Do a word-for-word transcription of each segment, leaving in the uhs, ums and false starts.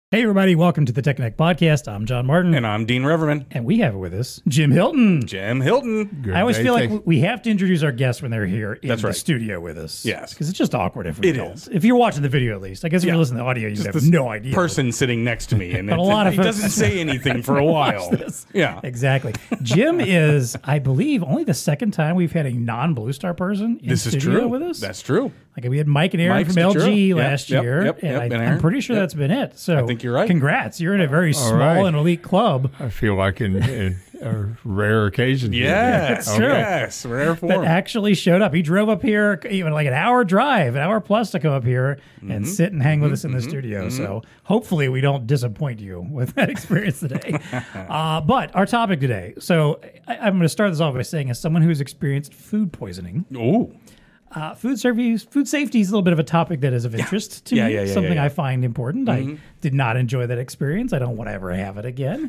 Hey everybody, welcome to the Tech Connect podcast. I'm John Martin. And I'm Dean Reverman. And we have with us Jim Hilton. Jim Hilton. Good I always day. feel like Thanks. we have to introduce our guests when they're here in That's the right. studio with us. Yes. Because it's just awkward if we It don't. is. If you're watching the video at least. I guess if Yeah. you're listening to the audio, you Just have this no idea. person sitting next to me, and But a it, lot of he folks- doesn't say anything for a while. This. Yeah. Exactly. Jim is, I believe, only the second time we've had a non-Blue Star person in This is studio true. with us. That's true. Like we had Mike and Aaron Mike's from L G true. Yep, last yep, year, yep, and yep, I, and I'm Aaron. pretty sure Yep. that's been it. So I think you're right. Congrats. You're in a very small right. and elite club. I feel like in, in a rare occasion. Yes. That's true. Yes. Rare That form. actually showed up. He drove up here, even like an hour drive, an hour plus to come up here Mm-hmm. and sit and hang with us in the studio. So hopefully we don't disappoint you with that experience today. uh, but our topic today. So I, I'm going to start this off by saying, as someone who's experienced food poisoning, Ooh. uh, food service, food safety is a little bit of a topic that is of interest to Yeah, me. yeah, yeah, something yeah, yeah. I find important. I did not enjoy that experience. I don't want to ever have it again.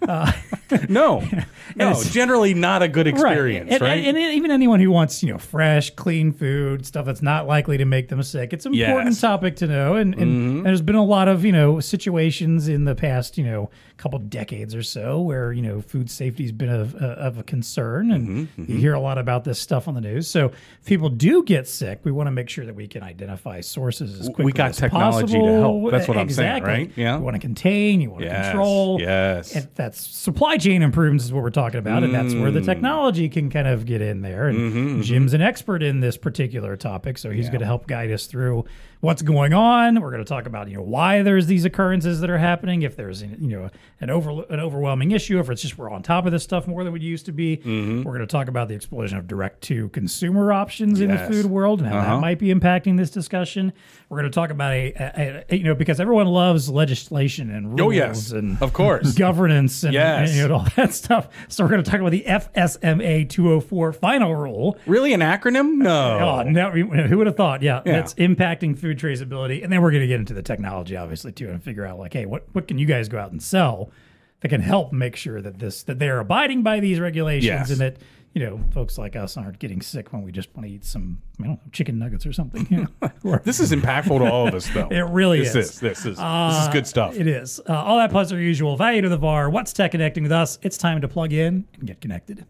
No. No. it's- Generally not a good experience, And, right? and, and even anyone who wants, you know, fresh, clean food, stuff that's not likely to make them sick. It's an important Yes. Mm-hmm. topic to know. And, and there's been a lot of, you know, situations in the past, you know, couple decades or so where, you know, food safety has been of, uh, of a concern. And Mm-hmm, you hear a lot about this stuff on the news. So if people do get sick, we want to make sure that we can identify sources as quickly We got as technology to possible. help. That's what I'm saying, Exactly. right? Yeah. You want to contain, you want to Yes, control. yes. And that's supply chain improvements is what we're talking about. And that's where the Mm. technology can kind of get in there. And Mm-hmm, Jim's an expert in this particular topic, so he's going to help guide us through what's going on. We're going to talk about, you know, why there's these occurrences that are happening, if there's, you know, an over an overwhelming issue, if it's just we're on top of this stuff more than we used to be. Mm-hmm. We're going to talk about the explosion of direct to consumer options in the Yes. food world and how Uh-huh. that might be impacting this discussion. We're going to talk about a, a, a you know, because everyone loves legislation and rules Oh, yes. and Of course. governance and, Yes. and, you know, all that stuff. So we're going to talk about the F S M A two oh four final rule. Really an acronym? No. Oh, no, who would have thought? Yeah, Yeah. that's impacting food traceability. And then we're going to get into the technology, obviously, too, and figure out, like, hey, what, what can you guys go out and sell that can help make sure that this that they're abiding by these regulations Yes. and that, you know, folks like us aren't getting sick when we just want to eat some, I don't know, chicken nuggets or something. You know? Or- This is impactful to all of us, though. It really this is. is. This is. this is good stuff. It is. Uh, all that plus our usual value to the V A R. What's tech connecting with us? It's time to plug in and get connected.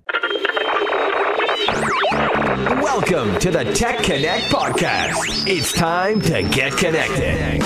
Welcome to the Tech Connect podcast. It's time to get connected.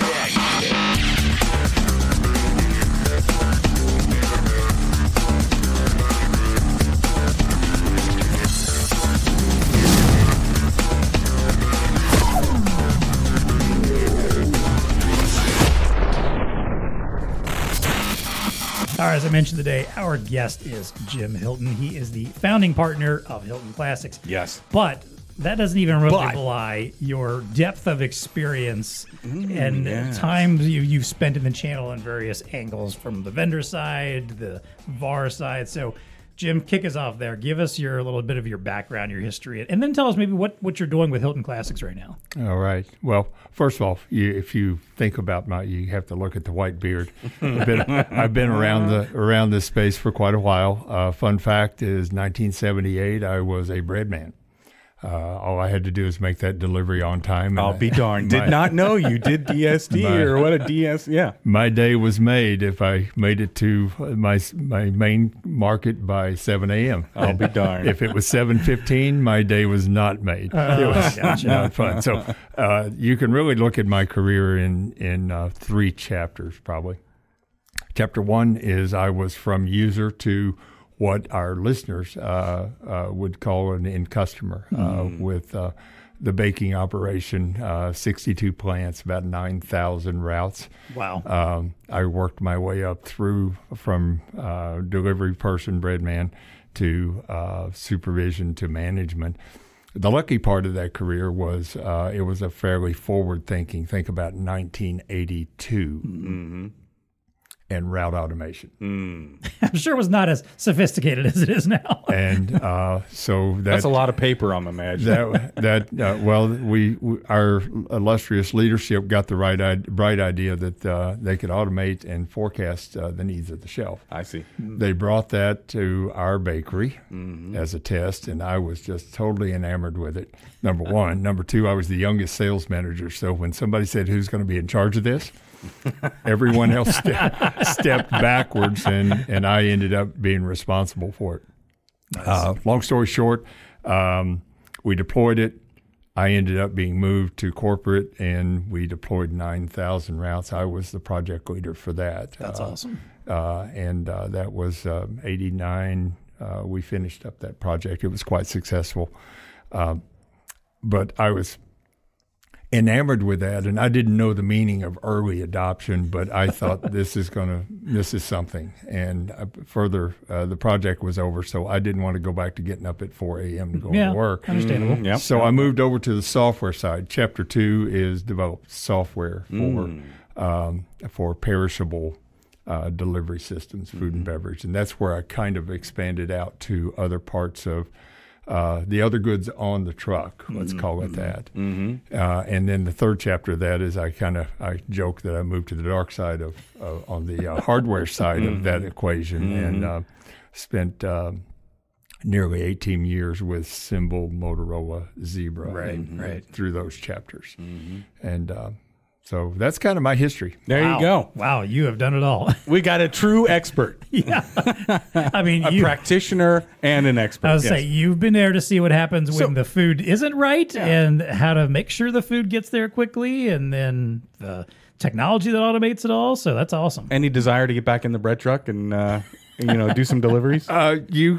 All right, as I mentioned today, our guest is Jim Hilton. He is the founding partner of Hilton Classics. Yes. But that doesn't even really But- belie your depth of experience and yes. time you, you've spent in the channel on various angles, from the vendor side, the V A R side. So, Jim, kick us off there. Give us your little bit of your background, your history, and then tell us maybe what, what you're doing with Hilton Classics right now. All right. Well, first off, you, if you think about my, you have to look at the white beard. I've been, I've been around the around this space for quite a while. Uh, fun fact is, nineteen seventy-eight, I was a bread man. Uh, all I had to do is make that delivery on time. and I'll be darned. Did my- not know you did D S D My- or what a D S. Yeah. My day was made if I made it to my my main market by seven a.m. I'll be darned. If it was seven fifteen, my day was not made. it was gotcha. not fun. So uh, you can really look at my career in in uh, three chapters, probably. Chapter one is I was from user to what our listeners uh, uh, would call an end customer uh, with uh, the baking operation, uh, sixty-two plants, about nine thousand routes. Wow. Um, I worked my way up through from uh, delivery person, bread man, to uh, supervision to management. The lucky part of that career was uh, it was a fairly forward thinking. Think about nineteen eighty-two Mm-hmm. and route automation. I'm sure it was not as sophisticated as it is now. And uh, so that, That's a lot of paper, I'm imagining. that that uh, well, we, we our illustrious leadership got the right I- bright idea that uh, they could automate and forecast uh, the needs of the shelf. I see. They brought that to our bakery Mm-hmm. as a test, and I was just totally enamored with it. Number one. Number two, I was the youngest sales manager, so when somebody said, who's going to be in charge of this, everyone else ste- stepped backwards, and, and I ended up being responsible for it. Nice. Uh, long story short, um, we deployed it. I ended up being moved to corporate, and we deployed nine thousand routes. I was the project leader for that. That's uh, awesome. Uh, and uh, that was uh, eighty-nine. Uh, we finished up that project. It was quite successful. Uh, but I was enamored with that, and I didn't know the meaning of early adoption, but I thought this is going to, this is something. And uh, further, uh, the project was over, so I didn't want to go back to getting up at four a.m. to go yeah, to work. Understandable. Mm-hmm. Yep. So I moved over to the software side. Chapter two is develop software for Mm. um, for perishable uh, delivery systems, food Mm-hmm. and beverage, and that's where I kind of expanded out to other parts of uh, the other goods on the truck. Let's Mm-hmm. call it that. Mm-hmm. Uh, and then the third chapter of that is I kind of I joke that I moved to the dark side of uh, on the uh, hardware side of that equation, Mm-hmm. and uh, spent. Um, nearly eighteen years with Symbol, Motorola, Zebra, Right, and, right. through those chapters. Mm-hmm. And uh, so that's kind of my history. There Wow. you go. Wow, you have done it all. We got a true expert, yeah. I mean, a you, practitioner and an expert. I was Yes. saying, you've been there to see what happens when So- the food isn't right and how to make sure the food gets there quickly, and then the technology that automates it all. So that's awesome. Any desire to get back in the bread truck and uh, you know do some deliveries? Uh, you,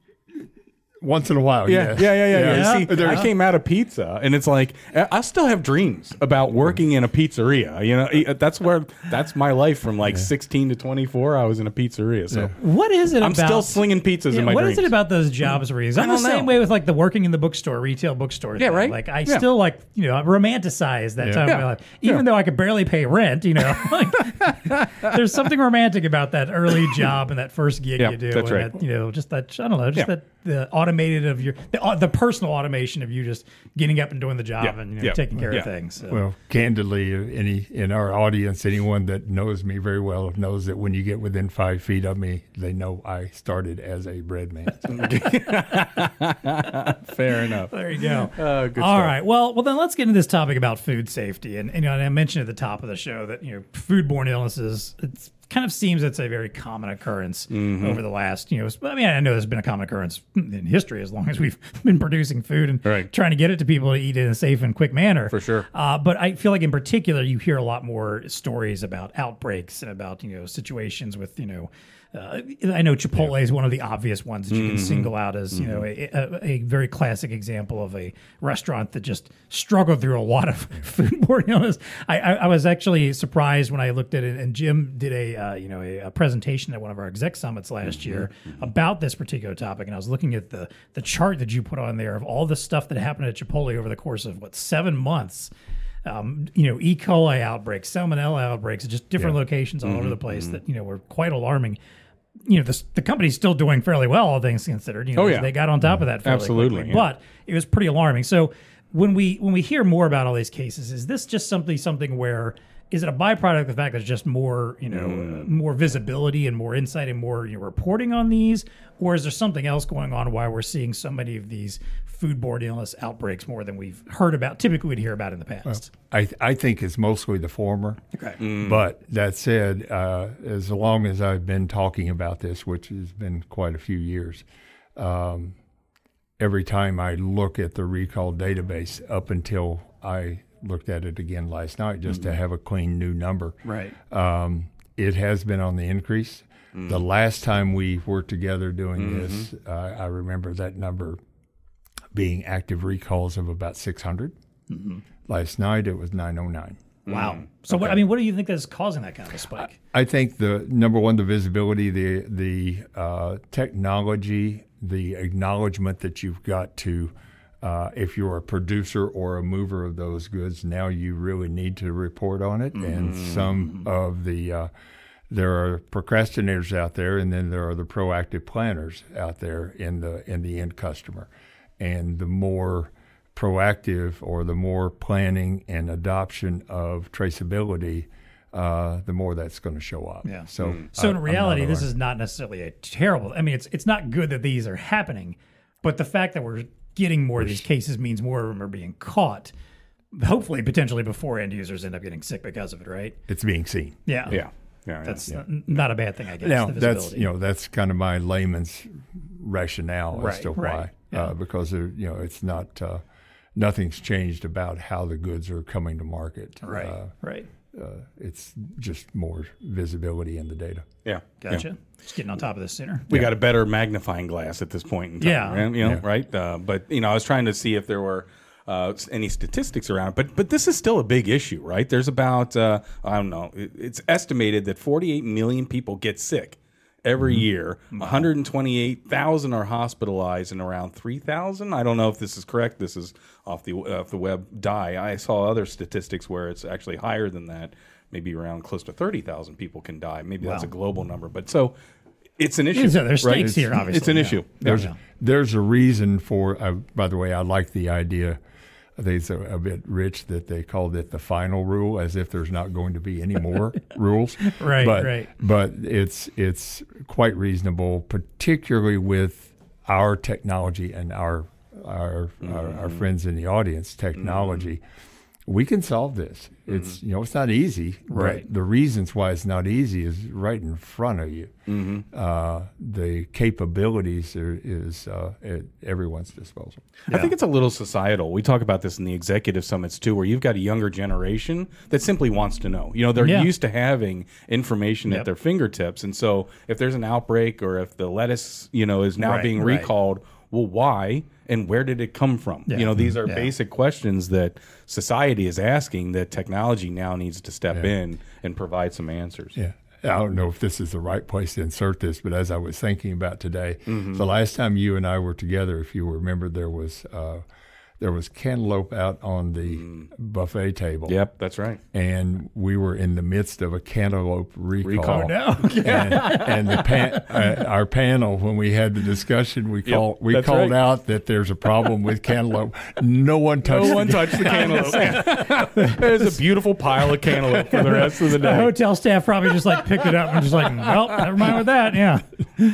once in a while, Yeah, yes. yeah, yeah, yeah. yeah. Yeah. See, There's- I came out of pizza, and it's like I I still have dreams about working in a pizzeria. You know, that's where that's my life from like sixteen to twenty-four. I was in a pizzeria, so What is it I'm about? still slinging pizzas Yeah, in my what dreams. is it about those jobs where you? I'm the don't same know. way with like the working in the bookstore, retail bookstore. Yeah, thing. right? Like I Yeah. still like you know I romanticize that Yeah. time Yeah. of my life, even Yeah. though I could barely pay rent. You know, like, there's something romantic about that early job and that first gig Yeah, you do. that's and right. That, you know, just that I don't know, just Yeah. that the automated of your the, uh, the personal automation of you just getting up and doing the job Yeah. and you know, Yeah. taking care Yeah. of things. So. Well, candidly, uh, any in our audience, anyone that knows me very well knows that when you get within five feet of me, they know I started as a bread man. Fair enough. There you go. Uh, good All stuff. right. Well, well, then let's get into this topic about food safety. And, you know, and I mentioned at the top of the show that you know, foodborne illnesses. It's kind of seems it's a very common occurrence Mm-hmm. over the last. You know, I mean, I know there's been a common occurrence in history as long as we've been producing food and Right. trying to get it to people to eat it in a safe and quick manner. For sure. Uh, but I feel like in particular, you hear a lot more stories about outbreaks and about you know situations with you know. Uh, I know Chipotle is one of the obvious ones that you can single out as you know a, a, a very classic example of a restaurant that just struggled through a lot of foodborne illness. I, I, I was actually surprised when I looked at it, and Jim did a uh, you know a, a presentation at one of our exec summits last year about this particular topic, and I was looking at the the chart that you put on there of all the stuff that happened at Chipotle over the course of what seven months. Um, you know, E. coli outbreaks, salmonella outbreaks, just different locations all over the place that you know were quite alarming. You know, the the company's still doing fairly well, all things considered. You know, Oh, yeah. they got on top of that fairly Absolutely, quickly, yeah. but it was pretty alarming. So when we when we hear more about all these cases, is this just something something where is it a byproduct of the fact there's just more you know Mm. uh, more visibility and more insight and more you know, reporting on these, or is there something else going on why we're seeing so many of these foodborne illness outbreaks more than we've heard about? Typically, we'd hear about in the past. I I think it's mostly the former. Okay. But that said, uh, as long as I've been talking about this, which has been quite a few years, um, every time I look at the recall database up until I looked at it again last night just to have a clean new number, Right. um, it has been on the increase. The last time we were together doing this, uh, I remember that number being active recalls of about six hundred. Last night it was nine oh nine. Wow. So what I mean, what do you think is causing that kind of a spike? I think the number one, the visibility, the the uh, technology, the acknowledgement that you've got to, uh, if you're a producer or a mover of those goods, now you really need to report on it. And some of the uh, there are procrastinators out there, and then there are the proactive planners out there in the in the end customer. And the more proactive or the more planning and adoption of traceability, uh, the more that's going to show up. Yeah. So, So I- in I'm reality, not this aware. is not necessarily a terrible. I mean, it's it's not good that these are happening, but the fact that we're getting more of these cases means more of them are being caught. hopefully potentially before end users end up getting sick because of it, right? It's being seen. Yeah. Yeah. Yeah, That's yeah. n- not a bad thing, I guess. Now the that's visibility. you know that's kind of my layman's rationale as Right, to why, right, yeah. uh, because there, you know it's not uh, nothing's changed about how the goods are coming to market. Right, Uh, right. uh, it's just more visibility in the data. Yeah. Gotcha. Yeah. Just getting on top of this sooner. We got a better magnifying glass at this point in time. Yeah. right? You know, Yeah. right? Uh, but you know, I was trying to see if there were uh, any statistics around it. But but this is still a big issue, right? There's about uh, I don't know. It, it's estimated that forty-eight million people get sick every Mm-hmm. year. one hundred twenty-eight thousand are hospitalized, and around three thousand. I don't know if this is correct. This is off the uh, off the web. Die. I saw other statistics where it's actually higher than that. Maybe around close to thirty thousand people can die. Maybe that's a Wow. global number. But so it's an issue. So there's right? stakes here, obviously. It's an yeah. issue. There's Yeah. there's a reason for. Uh, by the way, I like the idea. I think it's a, a bit rich that they called it the final rule, as if there's not going to be any more rules. Right, but, right. But it's it's quite reasonable, particularly with our technology and our our Mm-hmm. our, our friends in the audience technology. Mm-hmm. We can solve this. It's you know it's not easy. Right. But the reasons why it's not easy is right in front of you. Mm-hmm. Uh, the capabilities are, is uh, at everyone's disposal. I think it's a little societal. We talk about this in the executive summits too, where you've got a younger generation that simply wants to know. You know, they're Yeah. used to having information Yep. at their fingertips, and so if there's an outbreak or if the lettuce, you know, is now Right, being right. recalled, well, why and where did it come from? Yeah. You know, these are Yeah. basic questions that society is asking that technology now needs to step in and provide some answers. Yeah. I don't know if this is the right place to insert this, but as I was thinking about today, the last time you and I were together, if you remember, there was uh, there was cantaloupe out on the buffet table. Yep, that's right. And we were in the midst of a cantaloupe recall. Recall. No. and, and the pan, uh, our panel, when we had the discussion, we called we that's called right. out that there's a problem with cantaloupe. No one touched. No one the, touched the cantaloupe. There's a beautiful pile of cantaloupe for the rest of the The day. hotel staff probably just like picked it up and just like, well, never mind with that. Yeah.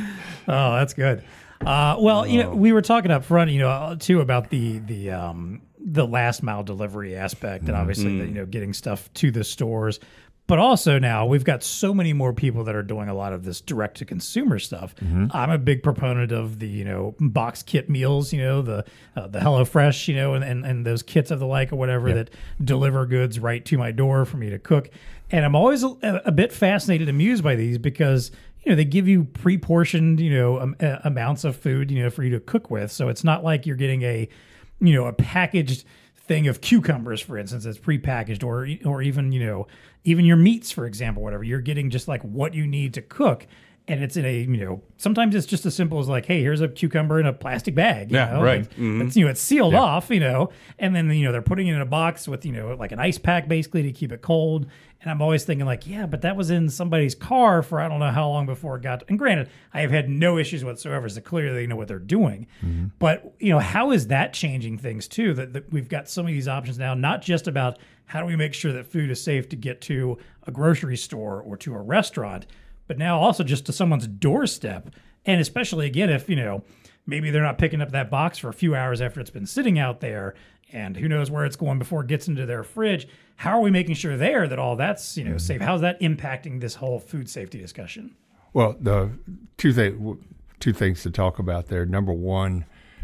Oh, that's good. Uh, well, you know, we were talking up front, you know, too about the the um, the last mile delivery aspect, and obviously, the, you know, getting stuff to the stores. But also now we've got so many more people that are doing a lot of this direct to consumer stuff. I'm a big proponent of the, you know, box kit meals, you know, the uh, the HelloFresh, you know, and, and, and those kits of the like or whatever that deliver goods right to my door for me to cook. And I'm always a, a bit fascinated, amused by these because, you know, they give you pre-portioned, you know, um, uh, amounts of food, you know, for you to cook with. So it's not like you're getting a, you know, a packaged thing of cucumbers, for instance, that's prepackaged, or or even, you know, even your meats, for example, whatever. You're getting just like what you need to cook. And it's in a, you know, sometimes it's just as simple as like, hey, here's a cucumber in a plastic bag. You Yeah, know? right. It's, Mhm. it's, you know, it's sealed off, you know, and then, you know, they're putting it in a box with, you know, like an ice pack basically to keep it cold. And I'm always thinking like, yeah, but that was in somebody's car for I don't know how long before it got. And granted, I have had no issues whatsoever, so clearly they know what they're doing. But, you know, how is that changing things too? That, that we've got so many of these options now, not just about how do we make sure that food is safe to get to a grocery store or to a restaurant, but now also just to someone's doorstep. And especially, again, if, you know, maybe they're not picking up that box for a few hours after it's been sitting out there, and who knows where it's going before it gets into their fridge. How are we making sure there that all that's, you know, safe? How's that impacting this whole food safety discussion? Well, the two things two things to talk about there. Number one,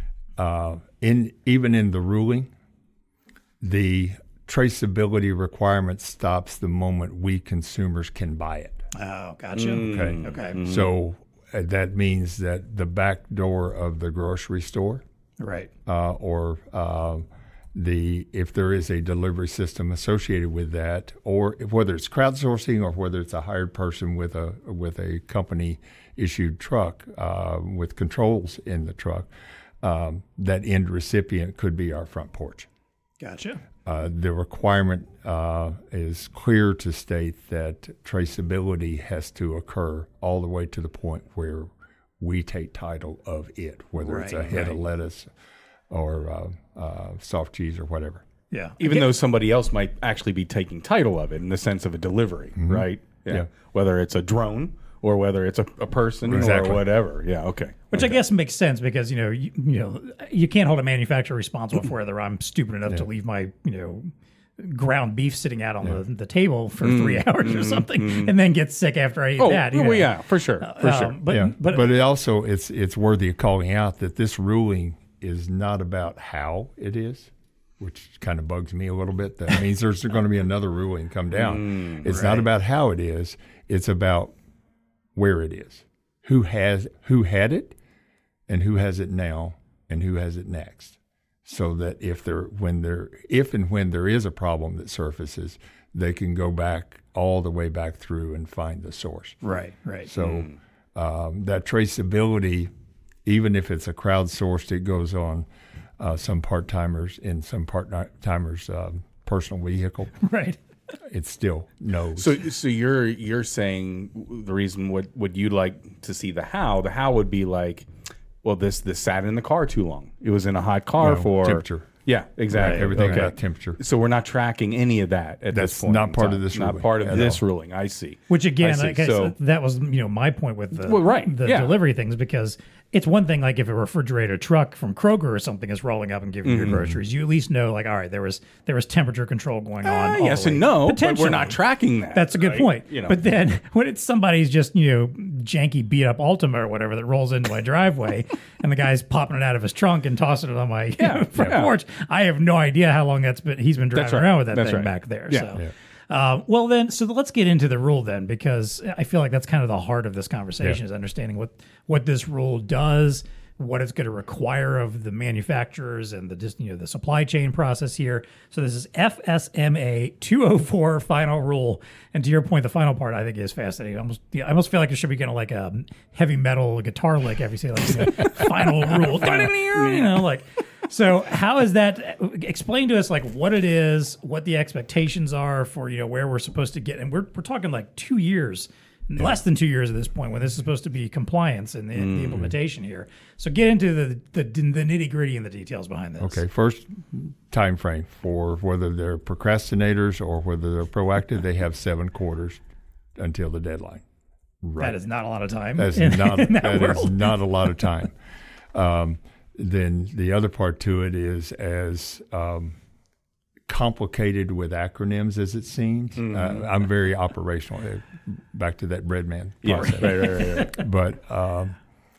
uh, in even in the ruling, the traceability requirement stops the moment we consumers can buy it. Oh, gotcha. Okay. Okay. So uh, that means that the back door of the grocery store, Right. uh, or uh, the if there is a delivery system associated with that, or if, whether it's crowdsourcing or whether it's a hired person with a with a company issued truck uh, with controls in the truck, um, that end recipient could be our front porch. Gotcha. Uh, the requirement uh, is clear to state that traceability has to occur all the way to the point where we take title of it, whether it's a Right, head right. of lettuce or uh, uh, soft cheese or whatever. Yeah. Even though somebody else might actually be taking title of it in the sense of a delivery, right? Yeah. Whether it's a drone or whether it's a, a person Exactly. or whatever. Yeah, okay. Which okay. I guess makes sense because you know you, you know you can't hold a manufacturer responsible for whether I'm stupid enough to leave my you know ground beef sitting out on Yeah. the, the table for Mm, three hours mm, or something, mm. and then get sick after I eat Oh, that. You well, know? yeah, for sure, for Um, sure. But yeah, but, but it also it's it's worthy of calling out that this ruling is not about how it is, which kind of bugs me a little bit. That means there's going to be another ruling come down. Mm, it's right. not about how it is; it's about where it is, who has who had it, and who has it now, and who has it next. So that if there when there if and when there is a problem that surfaces, they can go back all the way back through and find the source. right, right. So um, that traceability, even if it's a crowdsourced, it goes on uh, some part-timers in some part-timers' um, personal vehicle. right. It still knows. So, so you're you're saying the reason would would you like to see the how? The how would be like, well, this this sat in the car too long. It was in a hot car No, for temperature. Yeah, exactly. Everything Okay. about temperature. So we're not tracking any of that at That's this point. not in part of time. this Not ruling part of at this all. ruling. I see. Which again, I see. like I So- said, that was you know my point with the Well, right, the yeah. delivery things because it's one thing like if a refrigerator truck from Kroger or something is rolling up and giving you your groceries, you at least know like all right there was there was temperature control going on. Uh, all the yes way. and no, but we're Potentially. not tracking that. That's a good right? point. You know, But then when it's somebody's just, you know, janky beat up Altima or whatever that rolls into my driveway and the guy's popping it out of his trunk and tossing it on my you Yeah, know, front yeah. porch, I have no idea how long that's been he's been driving That's right. around with that That's thing right. back there. Yeah. So Yeah. Uh, well then, so let's get into the rule then, because I feel like that's kind of the heart of this conversation Yeah. is understanding what, what this rule does, what it's going to require of the manufacturers and the just you know the supply chain process here. So this is F S M A two oh four final rule, and to your point, the final part I think is fascinating. I almost, yeah, I almost feel like it should be kind of like a heavy metal guitar lick every say like you know, final rule, you know, like. So how is that? Explain to us like what it is, what the expectations are for you know where we're supposed to get, and we're we're talking like two years. Less than two years at this point when this is supposed to be compliance and the, Mm. the implementation here. So get into the the, the nitty gritty and the details behind this. Okay, first time frame for whether they're procrastinators or whether they're proactive, they have seven quarters until the deadline. Right. That is not a lot of time. That's in, not in that, that world. is not a lot of time. Um, then the other part to it is as um, complicated with acronyms as it seems. Mm-hmm. Uh, I'm very operational. uh, Back to that breadman yeah, process. right, right, right, right. But um,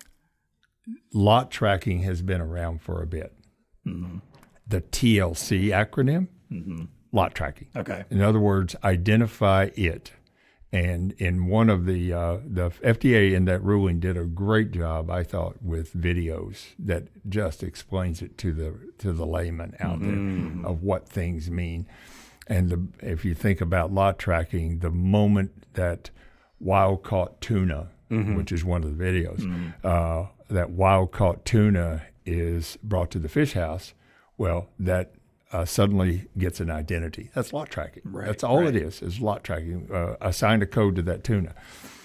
lot tracking has been around for a bit. Mm-hmm. The T L C acronym, lot tracking. Okay. In other words, identify it. And in one of the uh, the F D A in that ruling did a great job, I thought, with videos that just explains it to the to the layman out there of what things mean. And the, if you think about lot tracking, the moment that wild caught tuna, which is one of the videos, uh, that wild caught tuna is brought to the fish house, well, that uh, suddenly gets an identity. That's lot tracking. Right, That's all right. it is, is lot tracking. Uh, assign a code to that tuna.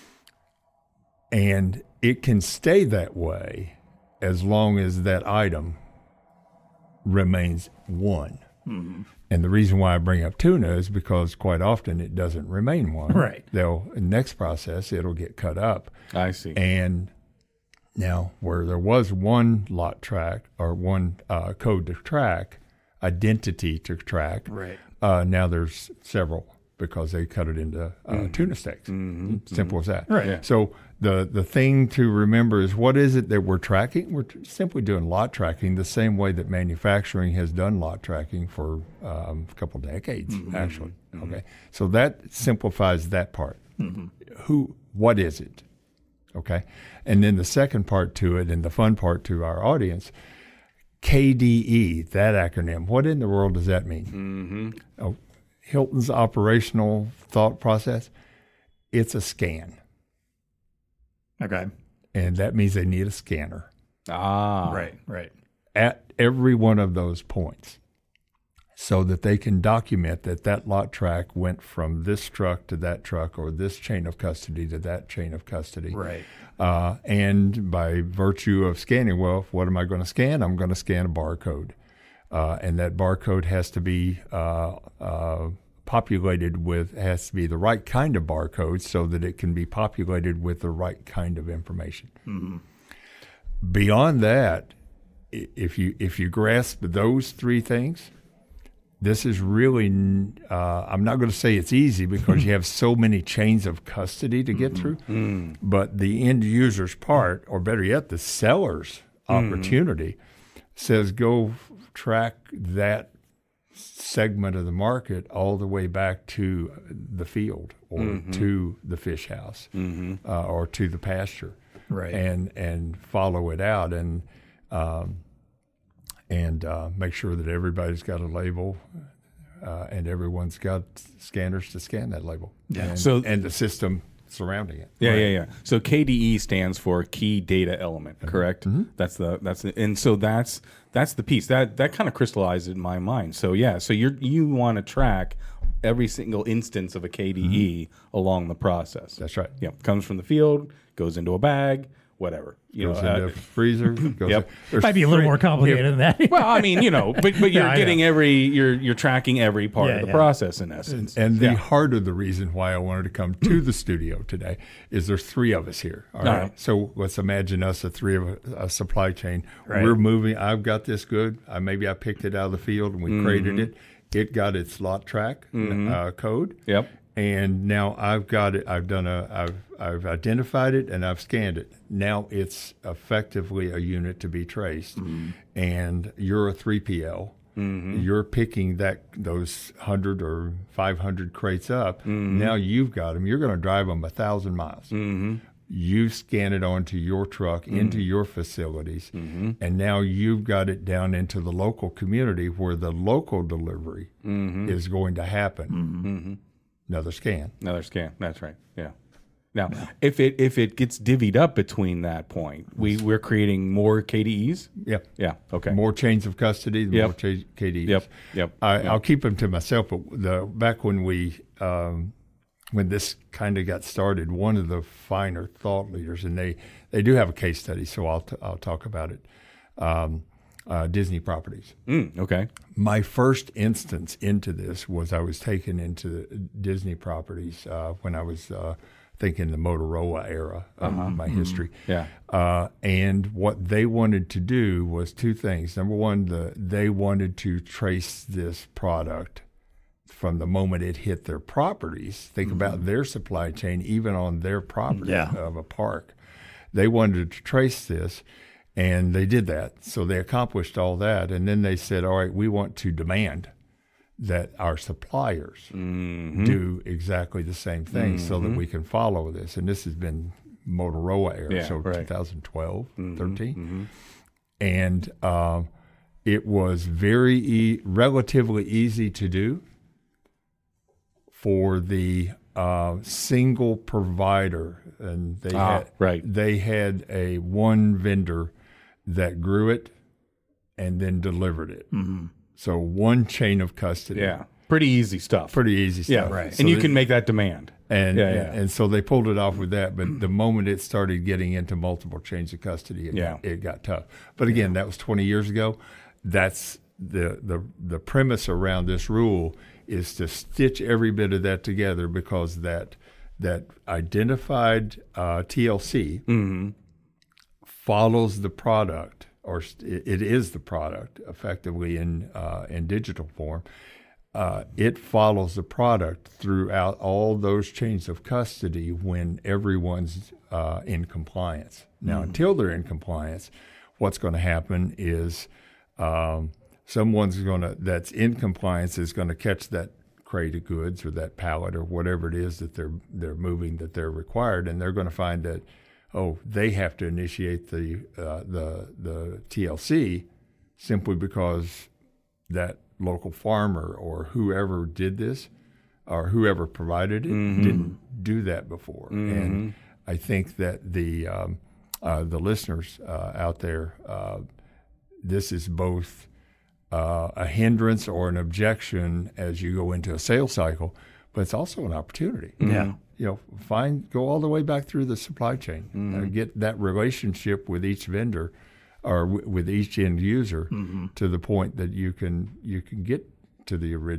And it can stay that way as long as that item remains one. And the reason why I bring up tuna is because quite often it doesn't remain one. Right. They'll next process it'll get cut up. I see. And now where there was one lot track or one uh, code to track, identity to track, Right. uh, now there's several because they cut it into uh, tuna steaks. Simple as that. Right. Yeah. So the the thing to remember is what is it that we're tracking? We're t- simply doing lot tracking the same way that manufacturing has done lot tracking for um, a couple decades, actually. Okay. So that simplifies that part. Who? What is it? Okay. And then the second part to it, and the fun part to our audience, K D E, that acronym. What in the world does that mean? Mm-hmm. Oh, Hilton's operational thought process. It's a scan. Okay. And that means they need a scanner Ah, Right. Right. at every one of those points so that they can document that that lot track went from this truck to that truck or this chain of custody to that chain of custody. Right. Uh, and by virtue of scanning, well, what am I going to scan? I'm going to scan a barcode. Uh, and that barcode has to be uh, uh, populated with, has to be the right kind of barcode so that it can be populated with the right kind of information. Mm-hmm. Beyond that, if you if you grasp those three things, this is really, uh, I'm not going to say it's easy because you have so many chains of custody to get through, mm. but the end user's part, or better yet, the seller's mm. opportunity, says go track that segment of the market all the way back to the field or mm-hmm. to the fish house mm-hmm. uh, or to the pasture, right? And and follow it out and um, and uh, make sure that everybody's got a label uh, and everyone's got scanners to scan that label. Yeah. And, so and the system surrounding it. Yeah, right. yeah, yeah. So K D E stands for key data element, correct? Mm-hmm. That's the that's the, and so that's that's the piece that that kind of crystallized in my mind. So yeah, so you you want to track every single instance of a K D E mm-hmm. along the process. That's right. Yeah, comes from the field, goes into a bag, whatever. You goes know, into uh, a freezer. Goes yep. in, might be a little three, more complicated than that. Well, I mean, you know, but but you're yeah, getting every you're you're tracking every part yeah, of the yeah. process in essence. And, and the yeah. heart of the reason why I wanted to come to the studio today is there's three of us here. All right. All right. So let's imagine us, a three of a, a supply chain. Right. We're moving. I've got this good. I maybe I picked it out of the field and we mm-hmm. created it. It got its lot track mm-hmm. uh, code. Yep. And now I've got it. I've done a. I've I've identified it and I've scanned it. Now it's effectively a unit to be traced, mm-hmm. and you're a three P L. Mm-hmm. You're picking that those hundred or five hundred crates up. Mm-hmm. Now you've got them. You're going to drive them a thousand miles. Mm-hmm. You scan it onto your truck, mm-hmm. into your facilities, mm-hmm. and now you've got it down into the local community where the local delivery mm-hmm. is going to happen. Mm-hmm. Another scan. Another scan. That's right. Yeah. Now, yeah. if it if it gets divvied up between that point, we we're creating more K D Es. Yep. Yeah. Okay. More chains of custody. Yep. More K D Es. Yep. Yep. I, yep. I'll keep them to myself. But the back when we um, when this kind of got started, one of the finer thought leaders, and they, they do have a case study, so I'll t- I'll talk about it. Um, Uh, Disney properties. Mm, okay. My first instance into this was I was taken into Disney properties uh, when I was uh, thinking the Motorola era of uh-huh. my history. Mm-hmm. Yeah. Uh, and what they wanted to do was two things. Number one, the, they wanted to trace this product from the moment it hit their properties. Think mm-hmm. about their supply chain, even on their property yeah. of a park. They wanted to trace this. And they did that. So they accomplished all that. And then they said, all right, we want to demand that our suppliers mm-hmm. do exactly the same thing mm-hmm. so that we can follow this. And this has been Motorola era, yeah, so right. twenty twelve, mm-hmm. thirteen. Mm-hmm. And um, it was very e- relatively easy to do for the uh, single provider. And they, ah, had, right. they had a one vendor that grew it and then delivered it. Mm-hmm. So one chain of custody. Yeah, pretty easy stuff. Pretty easy stuff. Yeah, right. So and you they, can make that demand. And, yeah, and, yeah. and so they pulled it off with that. But the moment it started getting into multiple chains of custody, it, yeah. got, it got tough. But again, that was twenty years ago. That's the, the, the premise around this rule is to stitch every bit of that together, because that that identified uh, T L C mm-hmm. follows the product, or st- it is the product effectively in uh, in digital form. Uh, it follows the product throughout all those chains of custody when everyone's uh, in compliance. Now, mm-hmm. until they're in compliance, what's going to happen is um, someone's going to that's in compliance is going to catch that crate of goods or that pallet or whatever it is that they're they're moving that they're required, and they're going to find that oh they have to initiate the uh, the the T L C simply because that local farmer or whoever did this or whoever provided it mm-hmm. didn't do that before. Mm-hmm. And I think that the um, uh, the listeners uh, out there, uh, this is both Uh, a hindrance or an objection as you go into a sales cycle, but it's also an opportunity. Yeah, you know, find go all the way back through the supply chain mm-hmm. and get that relationship with each vendor or w- with each end user mm-hmm. to the point that you can you can get to the original.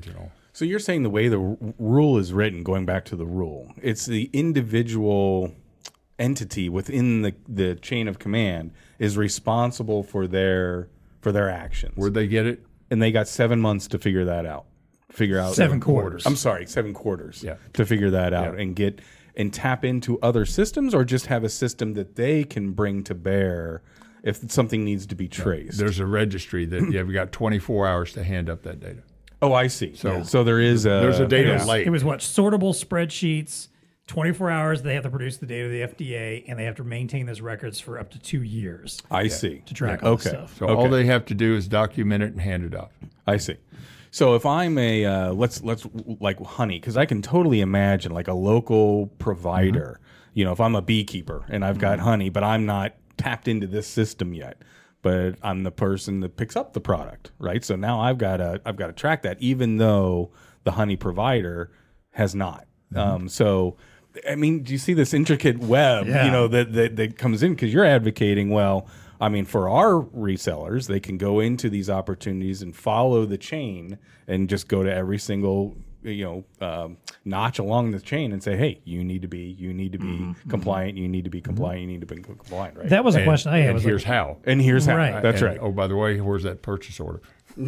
So you're saying the way the r- rule is written, going back to the rule, it's the individual entity within the, the chain of command is responsible for their for their actions. Where'd they get it? And they got seven months to figure that out. Figure out Seven quarters. I'm sorry, seven quarters. Yeah. To figure that out Yeah. and get and tap into other systems, or just have a system that they can bring to bear if something needs to be traced. There's a registry that you've got twenty-four hours to hand up that data. Oh, I see. So- So, so there is a There's a data yeah. lake. It was what sortable spreadsheets. twenty-four hours. They have to produce the data to the F D A, and they have to maintain those records for up to two years I see. to track all this Okay. stuff. So Okay. all they have to do is document it and hand it off. I see. So if I'm a uh, let's let's like honey, because I can totally imagine like a local provider. You know, if I'm a beekeeper and I've got honey, but I'm not tapped into this system yet, but I'm the person that picks up the product, right? So now I've got to I've got to track that, even though the honey provider has not. Um, so, I mean, do you see this intricate web? Yeah. You know that that, that comes in because you're advocating well. I mean, for our resellers, they can go into these opportunities and follow the chain and just go to every single, you know, um, notch along the chain and say, hey, you need to be, you need to be Mm-hmm. compliant, you need to be compliant, you need to be compliant, right? That was a And- question I had. And Was here's like, how. and here's how. Right. That's And, right. Oh, by the way, where's that purchase order?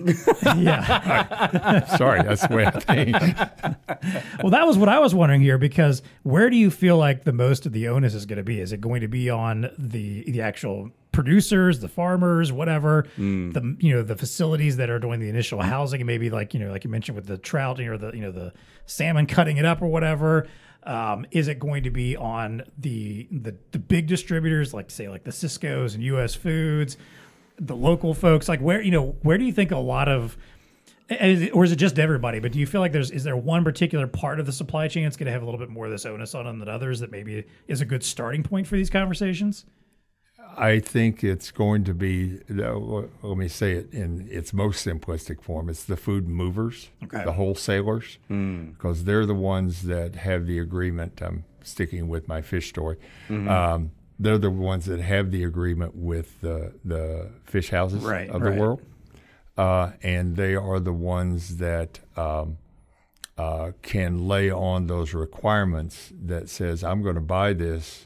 yeah. Sorry, that's the way I think. Well, that was what I was wondering here, because where do you feel like the most of the onus is going to be? Is it going to be on the the actual producers, the farmers, whatever, the you know the facilities that are doing the initial housing, and maybe like you know like you mentioned with the trout, or the you know the salmon cutting it up or whatever? Um, is it going to be on the the the big distributors, like say like the Cisco's and U S Foods, the local folks? Like where you know where do you think a lot of is it- or is it just everybody? But do you feel like there's is there one particular part of the supply chain that's going to have a little bit more of this onus on them than others that maybe is a good starting point for these conversations? I think it's going to be, uh, let me say it in its most simplistic form, it's the food movers, Okay. the wholesalers, because they're the ones that have the agreement. I'm sticking with my fish story. Um, they're the ones that have the agreement with the, the fish houses Right, of right. the world. Uh, and they are the ones that um, uh, can lay on those requirements that says, I'm going to buy this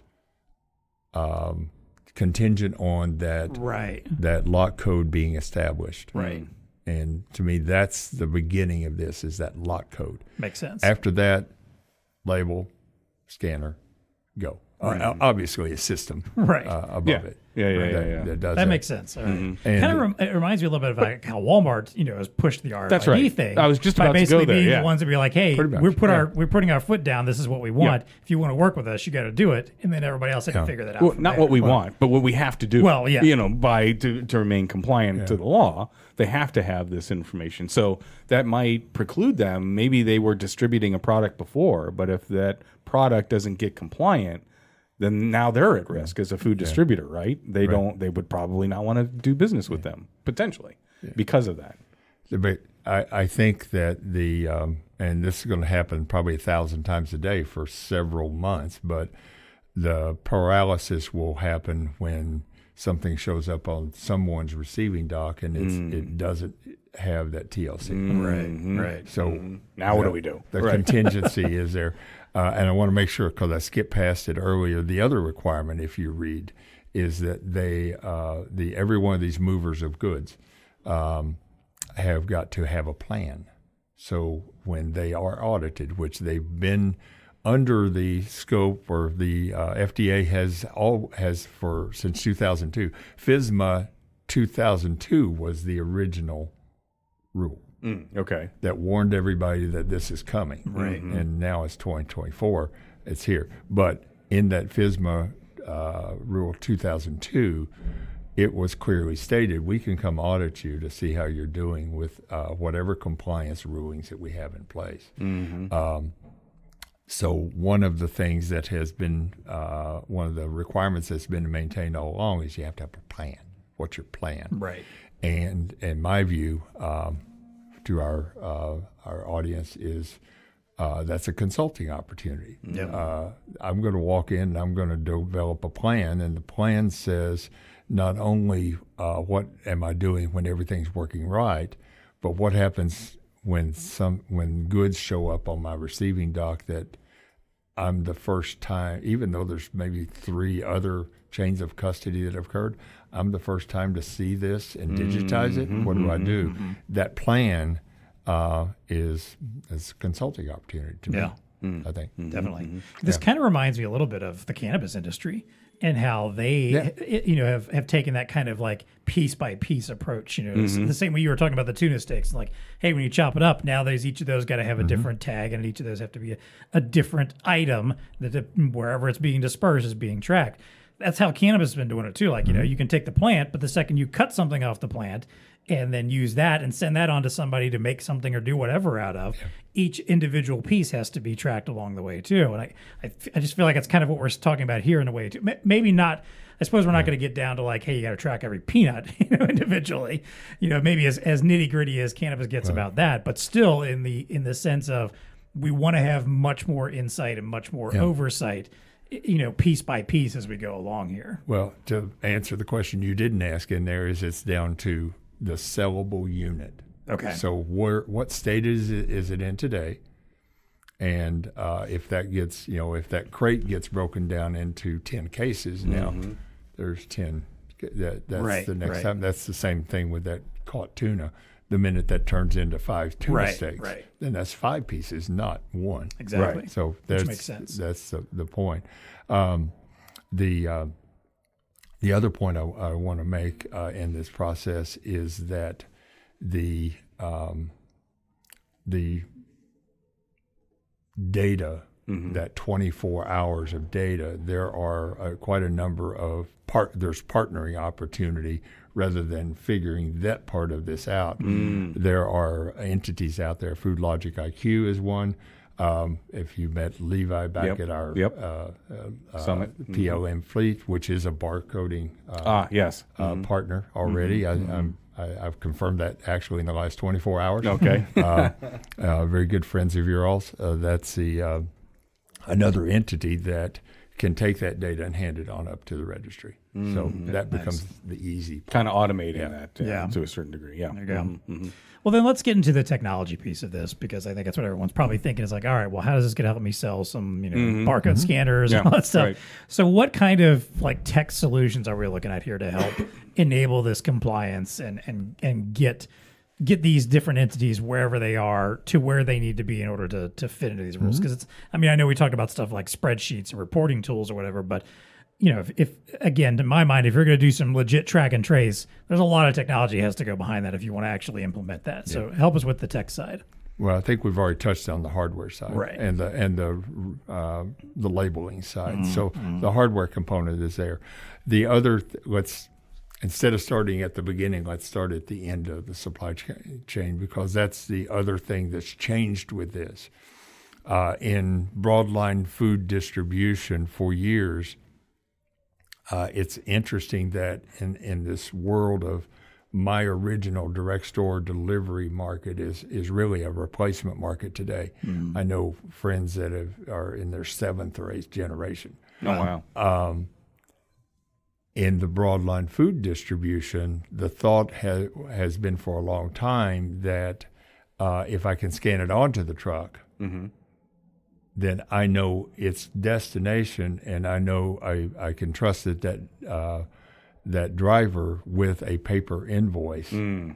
um, contingent on that Right. that lot code being established. Right. And to me, that's the beginning of this, is that lot code. Makes sense. After that, label, scanner, go. Uh, obviously, a system Right. uh, above Yeah. it. Yeah, yeah, right, yeah, that, yeah. that does That makes sense. All right. And- Kind of rem- it reminds me a little bit of like how Walmart, you know, has pushed the R F I D That's right. thing. I was just by about to go basically there, being yeah. the ones that be like, "Hey, Pretty much, we're put yeah. our we're putting our foot down. This is what we want. If you want to work with us, you got to do it." And then everybody else had to Yeah. figure that out. Well, from not there. what we want, but what we have to do. Well, yeah. You know, by to, to remain compliant to the law, they have to have this information. So that might preclude them. Maybe they were distributing a product before, but if that product doesn't get compliant, then now they're at risk as a food distributor, right? They don't. They would probably not want to do business with them potentially because of that. But I, I think that the, um, and this is going to happen probably a thousand times a day for several months, but the paralysis will happen when something shows up on someone's receiving dock and it's, it doesn't have that T L C. Right. Right. So Now what the- do we do? The Right. contingency is there. Uh, and I want to make sure, because I skipped past it earlier, the other requirement, if you read, is that they, uh, the every one of these movers of goods um, have got to have a plan. So when they are audited, which they've been under the scope, or the uh, F D A has all has for since two thousand two. FSMA two thousand two was the original rule Mm, okay. that warned everybody that this is coming. Right. And now it's twenty twenty-four, it's here. But in that FSMA uh, Rule two thousand two, it was clearly stated, we can come audit you to see how you're doing with uh, whatever compliance rulings that we have in place. Um, so one of the things that has been, uh, one of the requirements that's been maintained all along is you have to have a plan. What's your plan? Right. And in my view, um, to our uh, our audience, is uh, that's a consulting opportunity. Yep. Uh, I'm going to walk in and I'm going to develop a plan, and the plan says not only uh, what am I doing when everything's working right, but what happens when some when goods show up on my receiving dock that I'm the first time, even though there's maybe three other chains of custody that have occurred, I'm the first time to see this and digitize Mm-hmm, it. What do I do? Mm-hmm. That plan uh, is is a consulting opportunity to me. Yeah. I think. Definitely. This kind of reminds me a little bit of the cannabis industry and how they, Yeah. i- you know, have, have taken that kind of like piece by piece approach. You know, it's the same way you were talking about the tuna sticks. Like, hey, when you chop it up, now there's each of those got to have a different tag, and each of those have to be a, a different item that the, wherever it's being dispersed is being tracked. That's how cannabis has been doing it too. Like, you know, you can take the plant, but the second you cut something off the plant and then use that and send that on to somebody to make something or do whatever out of, each individual piece has to be tracked along the way too. And I, I, I just feel like it's kind of what we're talking about here in a way too. M- Maybe not. I suppose we're not going to get down to like, hey, you got to track every peanut, you know, individually. You know, maybe as, as nitty gritty as cannabis gets about that, but still in the in the sense of we want to have much more insight and much more oversight, you know, piece by piece as we go along here. Well, to answer the question you didn't ask in there is it's down to the sellable unit. Okay. So where what state is it, is it in today? And uh, if that gets, you know, if that crate gets broken down into ten cases, now there's ten. That, that's Right, the next right. time. That's the same thing with that caught tuna. The minute that turns into five tuna Right, steaks, right. then that's five pieces, not one. Exactly. Right. So that's makes sense. that's the, the point. Um, the uh, the other point I, I want to make uh, in this process is that the um, the data, that twenty-four hours of data, there are uh, quite a number of part. There's partnering opportunity rather than figuring that part of this out. There are entities out there. Food Logic I Q is one. Um, if you met Levi back Yep. at our Yep. uh, uh, Summit. uh, P L M Fleet, which is a barcoding uh, Ah, yes. uh, partner already. I, I'm, I, I've confirmed that actually in the last twenty-four hours. Okay. uh, uh, very good friends of yours. Uh, that's the uh, another entity that can take that data and hand it on up to the registry. So that becomes the easy part. Kind of automating that uh, Yeah. to a certain degree. Yeah. There you go. Mhm. Well, then let's get into the technology piece of this, because I think that's what everyone's probably thinking is like, all right, well, how is this going to help me sell some, you know, barcode scanners and Yeah, all that stuff? right. So what kind of like tech solutions are we looking at here to help enable this compliance and, and, and get get these different entities wherever they are to where they need to be in order to, to fit into these rules? Because it's, I mean, I know we talked about stuff like spreadsheets and reporting tools or whatever, but you know, if, if again, to my mind, if you're going to do some legit track and trace, there's a lot of technology has to go behind that if you want to actually implement that. So help us with the tech side. Well, I think we've already touched on the hardware side, Right. and the and the uh, the labeling side. Mm-hmm. So the hardware component is there. The other, th- let's instead of starting at the beginning, let's start at the end of the supply cha- chain, because that's the other thing that's changed with this. Uh, in broadline food distribution for years, uh, it's interesting that in in this world of my original direct store delivery market is is really a replacement market today. I know friends that have, are in their seventh or eighth generation. Oh, wow. In the broadline food distribution, the thought ha- has been for a long time that uh, if I can scan it onto the truck, then I know its destination, and I know I, I can trust that that uh, that driver with a paper invoice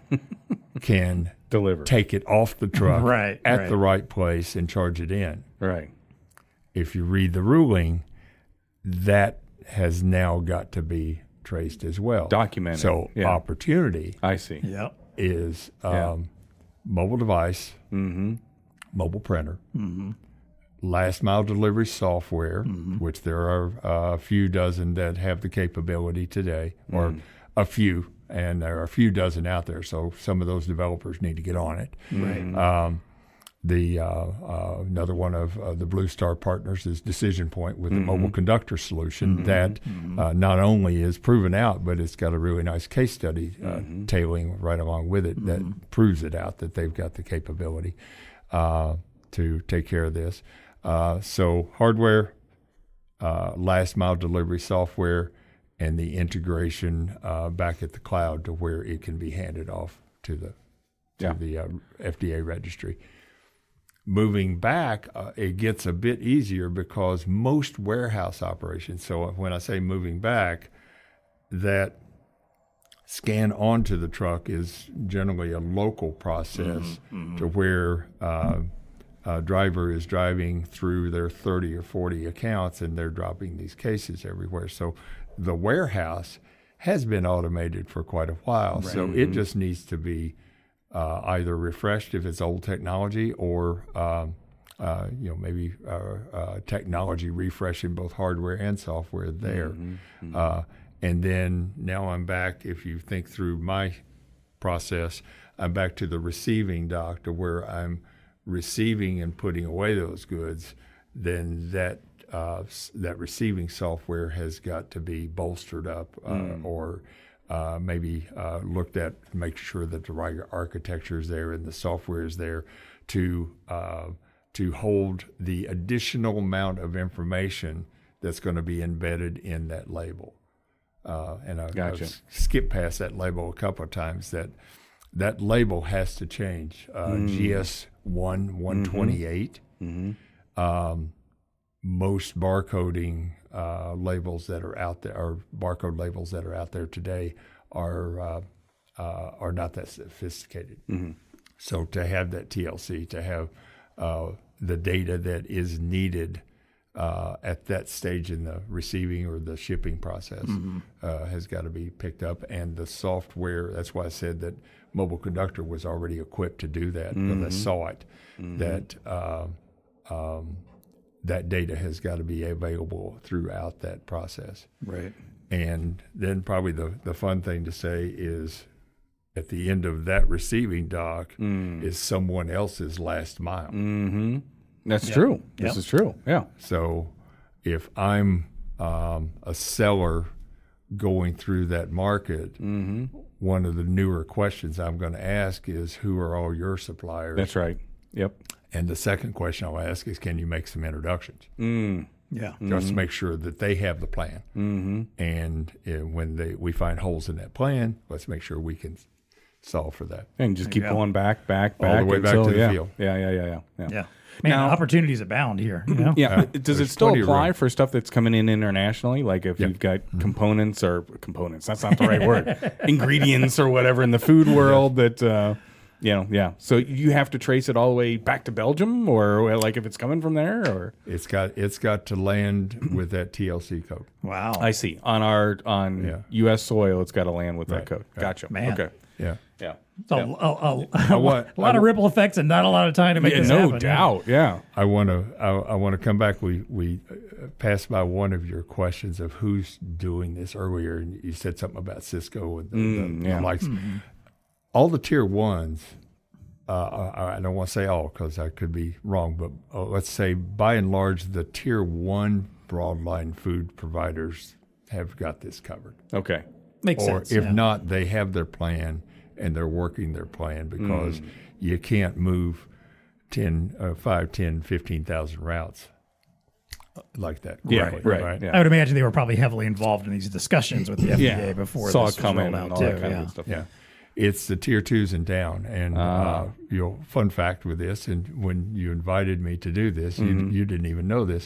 can Deliver. take it off the truck Right, at right. the right place and charge it in. Right. If you read the ruling, that has now got to be traced as well. Documented, So yeah. opportunity I see. Yep. is um, Yeah. mobile device, mobile printer, last mile delivery software, which there are uh, a few dozen that have the capability today, or a few, and there are a few dozen out there. So some of those developers need to get on it. Right. Um, the uh, uh, another one of uh, the Blue Star partners is Decision Point with the mobile conductor solution that uh, not only is proven out, but it's got a really nice case study uh, tailing right along with it that proves it out that they've got the capability uh, to take care of this. Uh, so hardware, uh, last mile delivery software, and the integration uh, back at the cloud to where it can be handed off to the to Yeah. the uh, F D A registry. Moving back, uh, it gets a bit easier because most warehouse operations, so when I say moving back, that scan onto the truck is generally a local process Mm-hmm, mm-hmm. to where uh, a driver is driving through their thirty or forty accounts and they're dropping these cases everywhere. So the warehouse has been automated for quite a while. So Mm-hmm. it just needs to be uh, either refreshed if it's old technology, or um, uh, you know, maybe uh, uh, technology refreshing both hardware and software there. Mm-hmm. Uh, and then now I'm back, if you think through my process, I'm back to the receiving dock, to where I'm receiving and putting away those goods. Then that uh, s- that receiving software has got to be bolstered up, uh, Mm. or uh, maybe uh, looked at, make sure that the right architecture is there and the software is there to uh, to hold the additional amount of information that's going to be embedded in that label. Uh, and I, Gotcha. I've skipped past that label a couple of times. That that label has to change. Uh, G S one one twenty-eight. Mm-hmm. Um, most barcoding uh, labels that are out there, or barcode labels that are out there today, are uh, uh, are not that sophisticated. Mm-hmm. So to have that T L C, to have uh, the data that is needed uh, at that stage in the receiving or the shipping process Mm-hmm. uh, has got to be picked up. And the software, that's why I said that Mobile Conductor was already equipped to do that, because Mm-hmm. I saw it, that uh, um, that data has got to be available throughout that process. Right. And then probably the, the fun thing to say is, at the end of that receiving dock Mm. is someone else's last mile. Mm-hmm. That's Yep. true. This Yep. is true. Yeah. So if I'm um, a seller going through that market, Mm-hmm. one of the newer questions I'm going to ask is, who are all your suppliers? That's right. Yep. And the second question I'll ask is, can you make some introductions? Mm. Yeah. Just to make sure that they have the plan. Mm-hmm. And uh, when they, we find holes in that plan, let's make sure we can solve for that. And just keep you go. going back, back, All back. the way back until- to the yeah. field. Yeah, yeah, yeah, yeah. Yeah. Yeah. Man, Now- opportunities abound here. You know? Yeah. Uh, Does it there's still plenty of apply room. for stuff that's coming in internationally? Like if Yeah. you've got components or components, that's not the right word, ingredients or whatever in the food world that, uh, you know, yeah. So you have to trace it all the way back to Belgium, or like if it's coming from there, or It's got it's got to land with that T L C code. Wow. I see on our on Yeah. U S soil, it's got to land with that Right. code. Right. Gotcha. Man. Okay. Yeah. Yeah. It's a, Yeah. a, a, a, want- a lot I of wa- ripple effects and not a lot of time to make Yeah, this no happen. doubt. Yeah. I want to I, I want to come back. We we uh, passed by one of your questions of who's doing this earlier, and you said something about Cisco and the, Mm, the, yeah. the likes. All the tier ones. Uh, I, I don't want to say all, because I could be wrong, but uh, let's say by and large, the tier one broadline food providers have got this covered. Okay. Makes Or sense. if yeah. not, they have their plan and they're working their plan, because Mm. you can't move ten, uh, five, ten, fifteen thousand routes like that. Yeah. quickly, Right. I Yeah. would imagine they were probably heavily involved in these discussions with the F D A Yeah. before Saw this it coming was rolled and out all too. that kind yeah. of stuff. Yeah. It's the tier twos and down. And Ah. uh, you know, fun fact with this, and when you invited me to do this, Mm-hmm. you, you didn't even know this.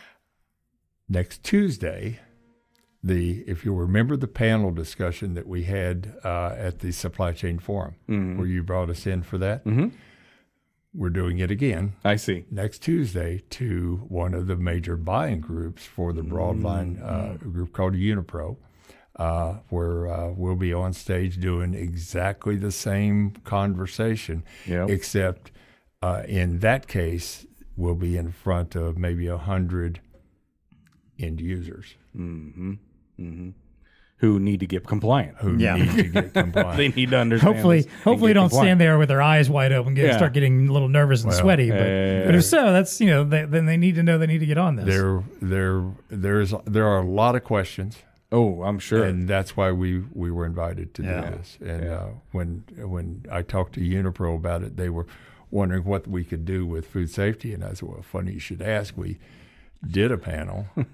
Next Tuesday, the if you remember the panel discussion that we had uh, at the Supply Chain Forum, Mm-hmm. where you brought us in for that, Mhm. we're doing it again I see. next Tuesday to one of the major buying groups for the broadline uh, Mm-hmm. group called Unipro, uh, where uh, we'll be on stage doing exactly the same conversation, Yep. except uh, in that case, we'll be in front of maybe a hundred end users Mm-hmm. Mm-hmm. Who need to get compliant. who Yeah. need to get compliant. They need to understand. Hopefully, this and hopefully, get don't compliant. stand there with their eyes wide open, get, Yeah. start getting a little nervous and sweaty. But, uh, but if so, that's you know, they, then they need to know they need to get on this. there, there, there's there are a lot of questions. Oh, I'm sure. And that's why we, we were invited to Yeah. do this. And Yeah. uh, when when I talked to Unipro about it, they were wondering what we could do with food safety. And I said, well, funny you should ask. We did a panel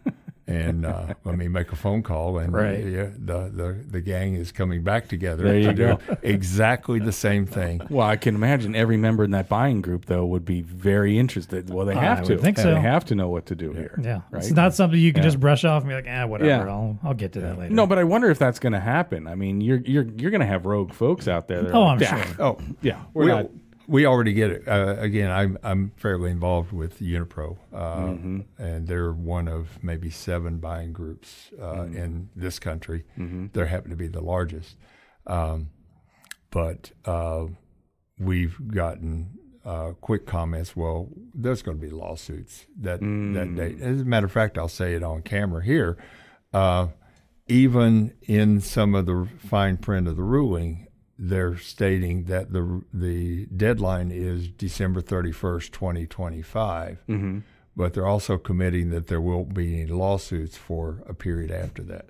and uh, let me make a phone call, and Right. yeah, the, the the gang is coming back together. There you to do go. exactly the same thing. Well, I can imagine every member in that buying group, though, would be very interested. Well, they have I to. would think And so. They have to know what to do here. Yeah, Right? it's not something you can Yeah. just brush off and be like, ah, whatever. Yeah. I'll I'll get to that later. No, but I wonder if that's going to happen. I mean, you're you're you're going to have rogue folks out there. That are Oh, like, I'm "Yeah, sure. Oh, Yeah, we're we, not. we already get it. Uh, again, I'm I'm fairly involved with Unipro, uh, Mm-hmm. and they're one of maybe seven buying groups uh, Mm-hmm. in this country. They happen to be the largest, um, but uh, we've gotten uh, quick comments. Well, there's going to be lawsuits that Mm. that day. As a matter of fact, I'll say it on camera here. Uh, even in some of the fine print of the ruling, they're stating that the the deadline is December thirty-first, twenty twenty-five, Mm-hmm. but they're also committing that there won't be any lawsuits for a period after that.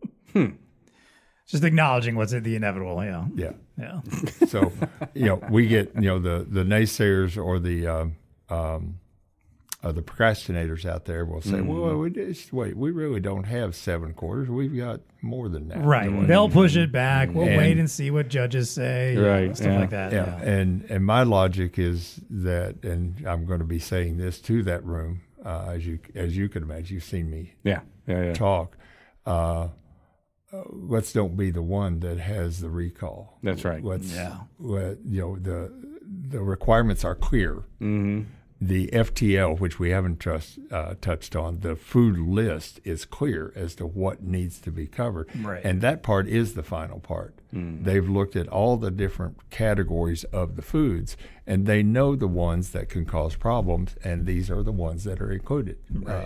Just acknowledging what's the inevitable. Yeah, Yeah. yeah. So, you know, we get, you know, the, the naysayers or the um, um, uh, the procrastinators out there will say, well, we just, wait, we really don't have seven quarters. We've got more than that. Right. They'll push it back. We'll And- wait and see what judges say. Right, Stuff yeah. like that. Yeah, Yeah. and and my logic is that, and I'm going to be saying this to that room, uh, as you as you can imagine, you've seen me Yeah, yeah, yeah. talk. Uh, uh, let's don't be the one that has the recall. That's right. Let's, Yeah. let, you know, the the requirements are clear. Mm-hmm. The F T L, which we haven't just uh, touched on, the food list is clear as to what needs to be covered. Right. And that part is the final part. They've looked at all the different categories of the foods, and they know the ones that can cause problems, and these are the ones that are included. Right. Uh,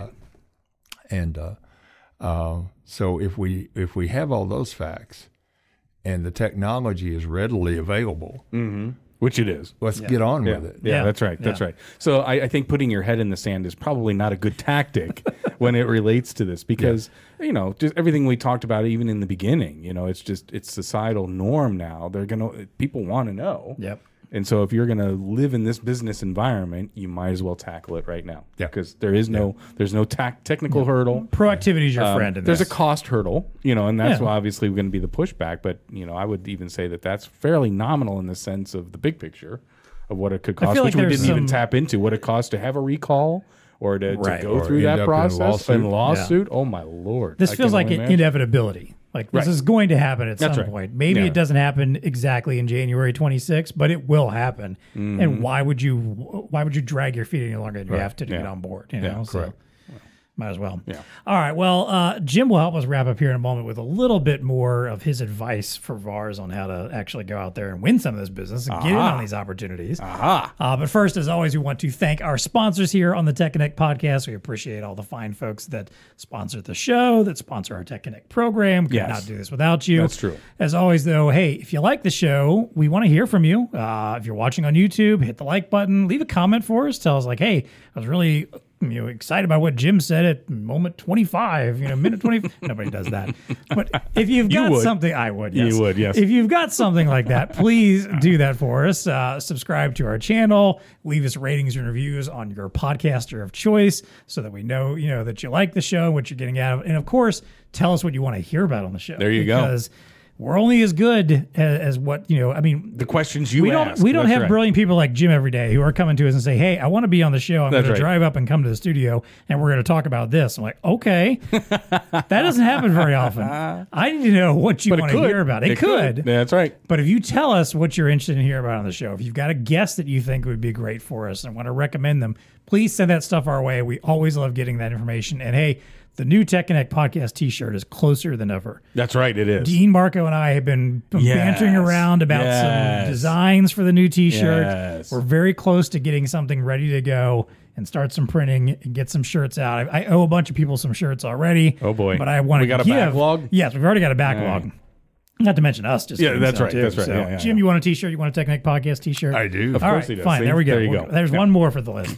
and uh, uh, so if we if we have all those facts, and the technology is readily available, Mm-hmm. Which it is. let's get on Yeah. with it. Yeah, Yeah. that's right. That's Yeah. right. So I, I think putting your head in the sand is probably not a good tactic when it relates to this because, you know, just everything we talked about, even in the beginning, you know, it's just, it's societal norm now. They're going to, people want to know. Yep. And so if you're going to live in this business environment, you might as well tackle it right now. Yeah. Because there is no, there's no tac- technical hurdle. Proactivity is your Um, friend in there's this. a cost hurdle, you know, and that's Yeah. why obviously going to be the pushback. But, you know, I would even say that that's fairly nominal in the sense of the big picture of what it could cost, feel which like we there's didn't even some- tap into, what it costs to have a recall or to, Right. to go Or through end that up in a process lawsuit. and lawsuit. Oh, my Lord. This I feels can like only an imagine. inevitability. Like this Right. is going to happen at That's some right. point. Maybe Yeah. it doesn't happen exactly in January twenty-sixth, but it will happen. Mm-hmm. And why would you why would you drag your feet any longer than you have to to get Yeah. on board? You Yeah, know, so correct. might as well. Yeah. All right. Well, uh, Jim will help us wrap up here in a moment with a little bit more of his advice for V A Rs on how to actually go out there and win some of this business and get in Aha. on these opportunities. Aha. Uh, but first, as always, we want to thank our sponsors here on the Tech Connect podcast. We appreciate all the fine folks that sponsor the show, that sponsor our Tech Connect program. We could Yes. not do this without you. That's true. As always, though, hey, if you like the show, we want to hear from you. Uh, if you're watching on YouTube, hit the like button, leave a comment for us. Tell us, like, hey, I was really you know excited about what Jim said at moment twenty-five, you know, minute twenty. Nobody does that. But if you've You got would. something, I would. You Yes. would, yes. If you've got something like that, please do that for us. Uh, subscribe to our channel, leave us ratings and reviews on your podcaster of choice so that we know, you know, that you like the show, what you're getting out of it. And of course, tell us what you want to hear about on the show. There you go. Because we're only as good as, as what, you know, I mean, The questions you we don't ask. we don't That's have right. brilliant people like Jim every day who are coming to us and say, "Hey, I want to be on the show. I'm going That's to right. drive up and come to the studio, and we're going to talk about this." I'm like, "Okay, that doesn't happen very often. I need to know what you But it want to could. hear about. It, could, That's right. but if you tell us what you're interested in hearing about on the show, if you've got a guest that you think would be great for us and want to recommend them, please send that stuff our way. We always love getting that information. And hey, the new Tech Connect podcast T-shirt is closer than ever. That's right. It is. Dean, Marco, and I have been Yes. bantering around about Yes. some designs for the new T-shirt. Yes. We're very close to getting something ready to go and start some printing and get some shirts out. I, I owe a bunch of people some shirts already. Oh, boy. But I want to We got a give. backlog? Yes, we've already got a backlog. Right. Not to mention us. Just Yeah, getting that's some right, too. that's right. So, Yeah, yeah, Jim, yeah. you want a T-shirt? You want a Tech Connect podcast T-shirt? I do. Of All course right, he does. fine. See? There we go. There you We're- go. There's Yeah. one more for the list.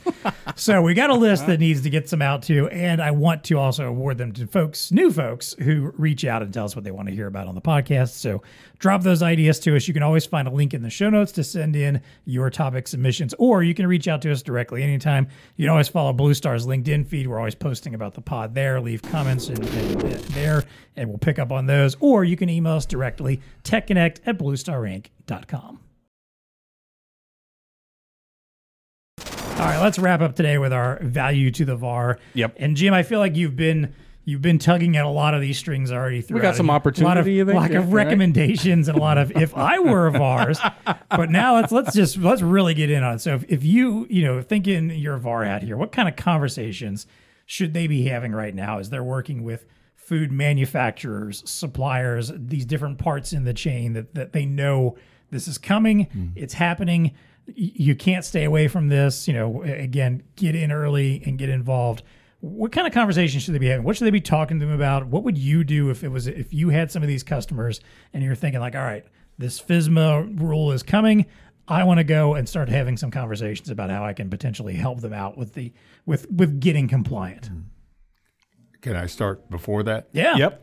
So we got a list that needs to get some out to, and I want to also award them to folks, new folks, who reach out and tell us what they want to hear about on the podcast. So drop those ideas to us. You can always find a link in the show notes to send in your topic submissions, or you can reach out to us directly anytime. You can always follow Blue Star's LinkedIn feed. We're always posting about the pod there. Leave comments and, and, and there, and we'll pick up on those. Or you can email us directly, techconnect at blue star inc dot com. All right, let's wrap up today with our value to the V A R. Yep. And Jim, I feel like you've been you've been tugging at a lot of these strings already. We got some a opportunity, lot of, you think? lot Yeah, of right? recommendations and a lot of if I were a V A Rs. But now let's let's just let's really get in on it. So if, if you you know thinking you're a V A R hat here, what kind of conversations should they be having right now as they're working with food manufacturers, suppliers, these different parts in the chain that that they know this is coming, mm. it's happening. You can't stay away from this. You know, again, get in early and get involved. What kind of conversation should they be having? What should they be talking to them about? What would you do if it was if you had some of these customers and you're thinking like, all right, this FSMA rule is coming. I want to go and start having some conversations about how I can potentially help them out with the with with getting compliant. Can I start before that? Yeah. Yep.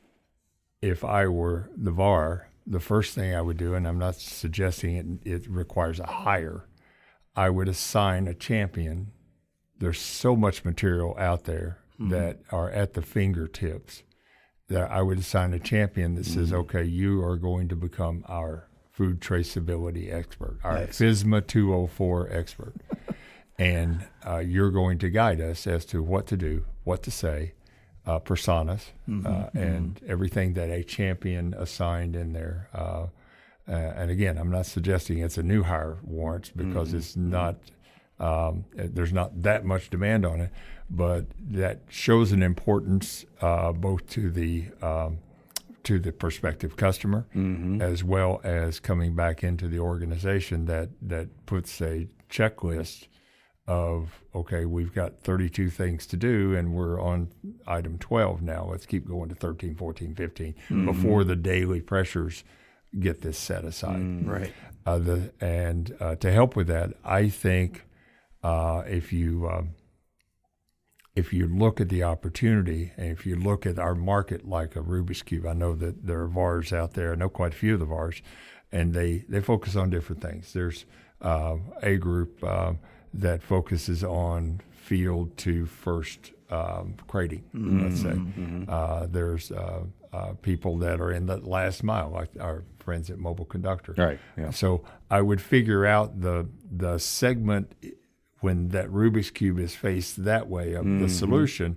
If I were the V A R, the first thing I would do, and I'm not suggesting it, it requires a hire, I would assign a champion. There's so much material out there mm-hmm. that are at the fingertips that I would assign a champion that mm-hmm. says, okay, you are going to become our food traceability expert, our nice. FSMA two oh four expert. And uh, you're going to guide us as to what to do, what to say, uh, personas, mm-hmm. uh, and mm-hmm. everything that a champion assigned in there. Uh, uh, and again, I'm not suggesting it's a new hire warrants because mm-hmm. it's not, um, there's not that much demand on it, but that shows an importance uh, both to the um, to the prospective customer mm-hmm. as well as coming back into the organization that that puts a checklist of, okay, we've got thirty-two things to do and we're on item twelve now. Let's keep going to thirteen, fourteen, fifteen mm-hmm. before the daily pressures get this set aside. Mm, right. Uh, the, and uh, to help with that, I think uh, if you um, if you look at the opportunity and if you look at our market like a Rubik's Cube, I know that there are V A Rs out there. I know quite a few of the V A Rs, and they, they focus on different things. There's uh, a group uh, that focuses on field to first um, crating, mm-hmm. let's say. Mm-hmm. Uh, there's uh, uh, people that are in the last mile, like our friends at Mobile Conductor. Right. Yeah. So I would figure out the the segment when that Rubik's Cube is faced that way of mm-hmm. the solution.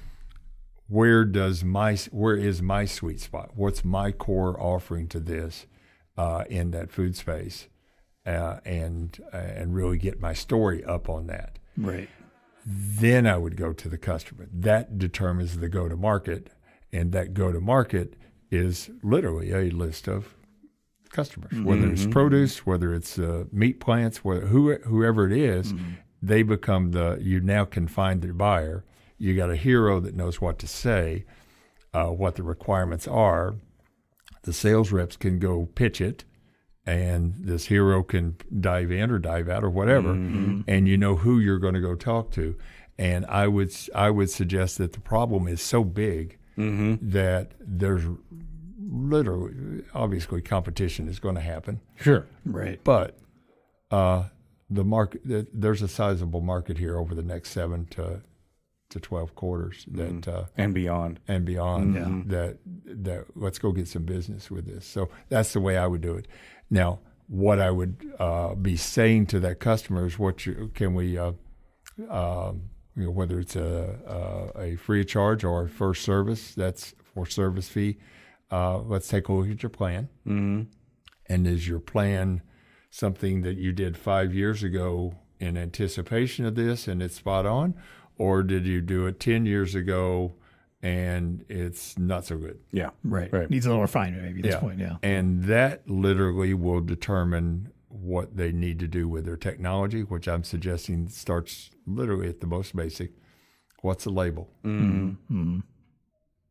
Where does my where is my sweet spot? What's my core offering to this uh, in that food space? Uh, and uh, and really get my story up on that. Right. Then I would go to the customer. That determines the go-to-market, and that go-to-market is literally a list of customers, mm-hmm. whether it's produce, whether it's uh, meat plants, whether, who, whoever it is, mm-hmm. they become the, you now can find their buyer. You got a hero that knows what to say, uh, what the requirements are. The sales reps can go pitch it, and this hero can dive in or dive out or whatever, mm-hmm. and you know who you're going to go talk to. And I would I would suggest that the problem is so big mm-hmm. that there's literally, obviously, competition is going to happen. Sure. Right. But uh, the market, there's a sizable market here over the next seven to to twelve quarters that mm-hmm. uh, and beyond and beyond mm-hmm. that that let's go get some business with this. So that's the way I would do it. Now, what I would uh, be saying to that customer is, what you, can we, uh, uh, you know, whether it's a, a, a free of charge or a first service, that's for service fee. Uh, let's take a look at your plan. mm-hmm. And is your plan something that you did five years ago in anticipation of this and it's spot on? Or did you do it ten years ago and it's not so good? Yeah, right. right. Needs a little refinement maybe at this yeah. point, yeah. And that literally will determine what they need to do with their technology, which I'm suggesting starts literally at the most basic. What's the label? Mm-hmm. Mm-hmm.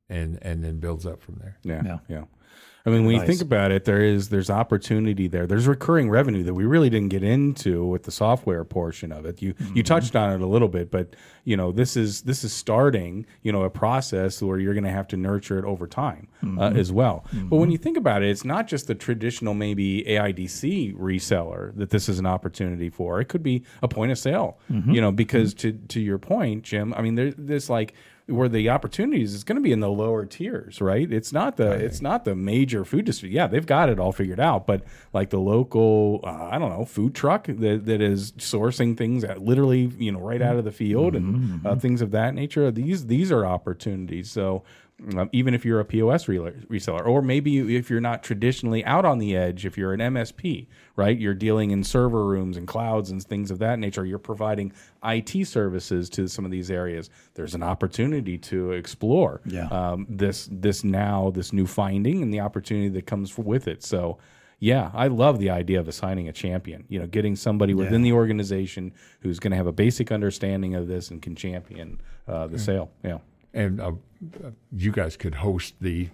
and and then builds up from there. Yeah, Yeah. yeah. I mean, when Nice. you think about it, there is there's opportunity there. There's recurring revenue that we really didn't get into with the software portion of it. You Mm-hmm. you touched on it a little bit, but you know this is this is starting you know a process where you're going to have to nurture it over time Mm-hmm. uh, as well. But when you think about it, it's not just the traditional maybe A I D C reseller that this is an opportunity for. It could be a point of sale, Mm-hmm. you know, because to to your point, Jim. I mean, there, there's like. Where the opportunities is going to be in the lower tiers, right? It's not the it's not the major food district. Yeah, they've got it all figured out, but like the local, uh, I don't know, food truck that, that is sourcing things at literally, you know, right out of the field and uh, things of that nature. These these are opportunities. So. Um, even if you're a P O S re- reseller, or maybe if you're not traditionally out on the edge, if you're an M S P, right? You're dealing in server rooms and clouds and things of that nature. You're providing I T services to some of these areas. There's an opportunity to explore Yeah. um, this this now this new finding and the opportunity that comes with it. So. Yeah, I love the idea of assigning a champion, you know, getting somebody within the organization who's going to have a basic understanding of this and can champion uh, the sale. Yeah. And uh, you guys could host the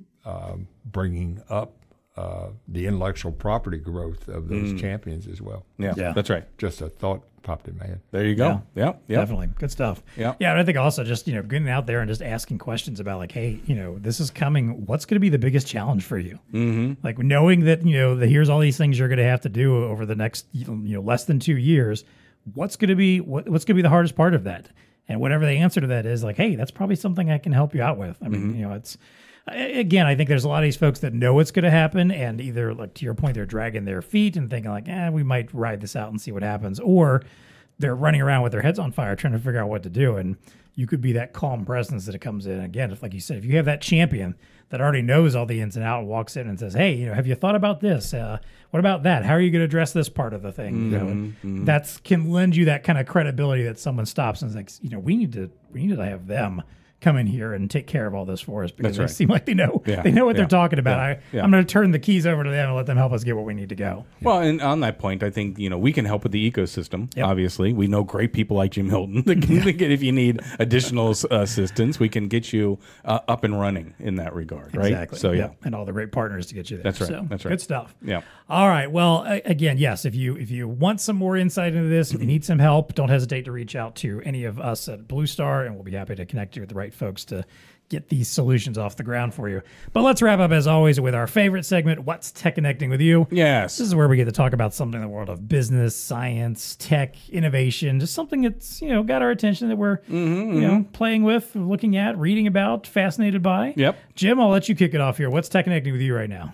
um, bringing up uh, the intellectual property growth of those champions as well. Yeah, Yeah. that's right. Just a thought popped in my head. There you go. Yeah, yeah. Definitely. Good stuff. Yeah. Yeah. And I think also just, you know, getting out there and just asking questions about like, hey, you know, this is coming. What's going to be the biggest challenge for you? Mm-hmm. Like knowing that, you know, that here's all these things you're going to have to do over the next, you know, less than two years. What's going to be, what, what's going to be the hardest part of that? And whatever the answer to that is, like, hey, that's probably something I can help you out with. I mean, you know, it's, again, I think there's a lot of these folks that know it's going to happen, and either, like to your point, they're dragging their feet and thinking like, eh, we might ride this out and see what happens, or they're running around with their heads on fire trying to figure out what to do. And you could be that calm presence that it comes in. Again, if like you said, if you have that champion that already knows all the ins and outs and walks in and says, hey, you know, have you thought about this? Uh, what about that? How are you going to address this part of the thing? You know, and that's can lend you that kind of credibility that someone stops and is like, you know, we need to we need to have them come in here and take care of all this for us because That's they right. seem like they know Yeah, they know what yeah, they're talking about. yeah, I, yeah. I'm going to turn the keys over to them and let them help us get where we need to go. Well, and on that point, I think you know we can help with the ecosystem. Yep. Obviously, we know great people like Jim Hilton that can, that can- if you need additional uh, assistance, we can get you uh, up and running in that regard, right? Exactly. So yeah, Yep. And all the great partners to get you there. That's right. So, That's right. Good stuff. Yeah. All right. Well, a- again, yes, if you if you want some more insight into this, if you need some help, don't hesitate to reach out to any of us at Blue Star, and we'll be happy to connect you with the right folks to get these solutions off the ground for you. But let's wrap up, as always, with our favorite segment, What's Tech Connecting with You? Yes. This is where we get to talk about something in the world of business, science, tech, innovation, just something that's, you know, got our attention that we're, you know, playing with, looking at, reading about, fascinated by. Yep. Jim, I'll let you kick it off here. What's Tech Connecting with You right now?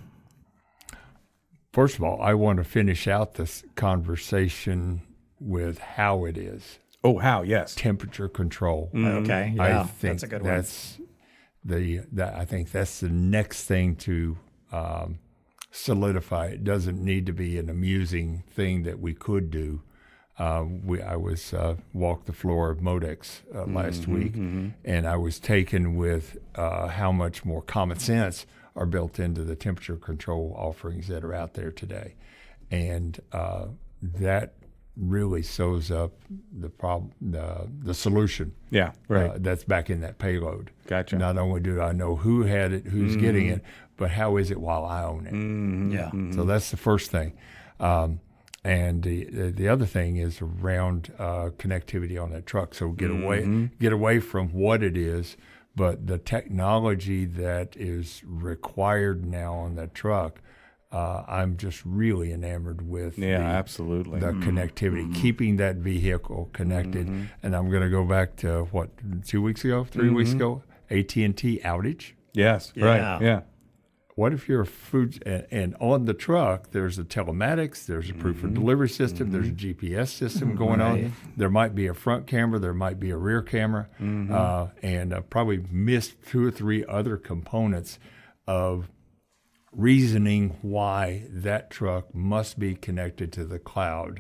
First of all, I want to finish out this conversation with how it is Oh, how? Yes. temperature control. Okay. I Yeah, think that's a good one. that's the that I think that's the next thing to um, solidify. It doesn't need to be an amusing thing that we could do. Uh, we I was uh, walked the floor of Modex uh, last week, and I was taken with uh, how much more common sense are built into the temperature control offerings that are out there today, and uh, that really sews up the problem, the the solution. Yeah. Right. Uh, that's back in that payload. Gotcha. Not only do I know who had it, who's getting it, but how is it while I own it? Yeah. So that's the first thing. Um, and the, the the other thing is around uh, connectivity on that truck. So get away get away from what it is, but the technology that is required now on that truck. Uh, I'm just really enamored with yeah. the, Absolutely. the connectivity, keeping that vehicle connected. And I'm going to go back to what two weeks ago, 3 weeks ago, A T and T outage. yes. Yeah. Right. Yeah. What if you're a food and, and on the truck? There's a telematics, there's a proof of delivery system, there's a G P S system going on. There might be a front camera, there might be a rear camera, uh, and uh, probably missed two or three other components of reasoning why that truck must be connected to the cloud.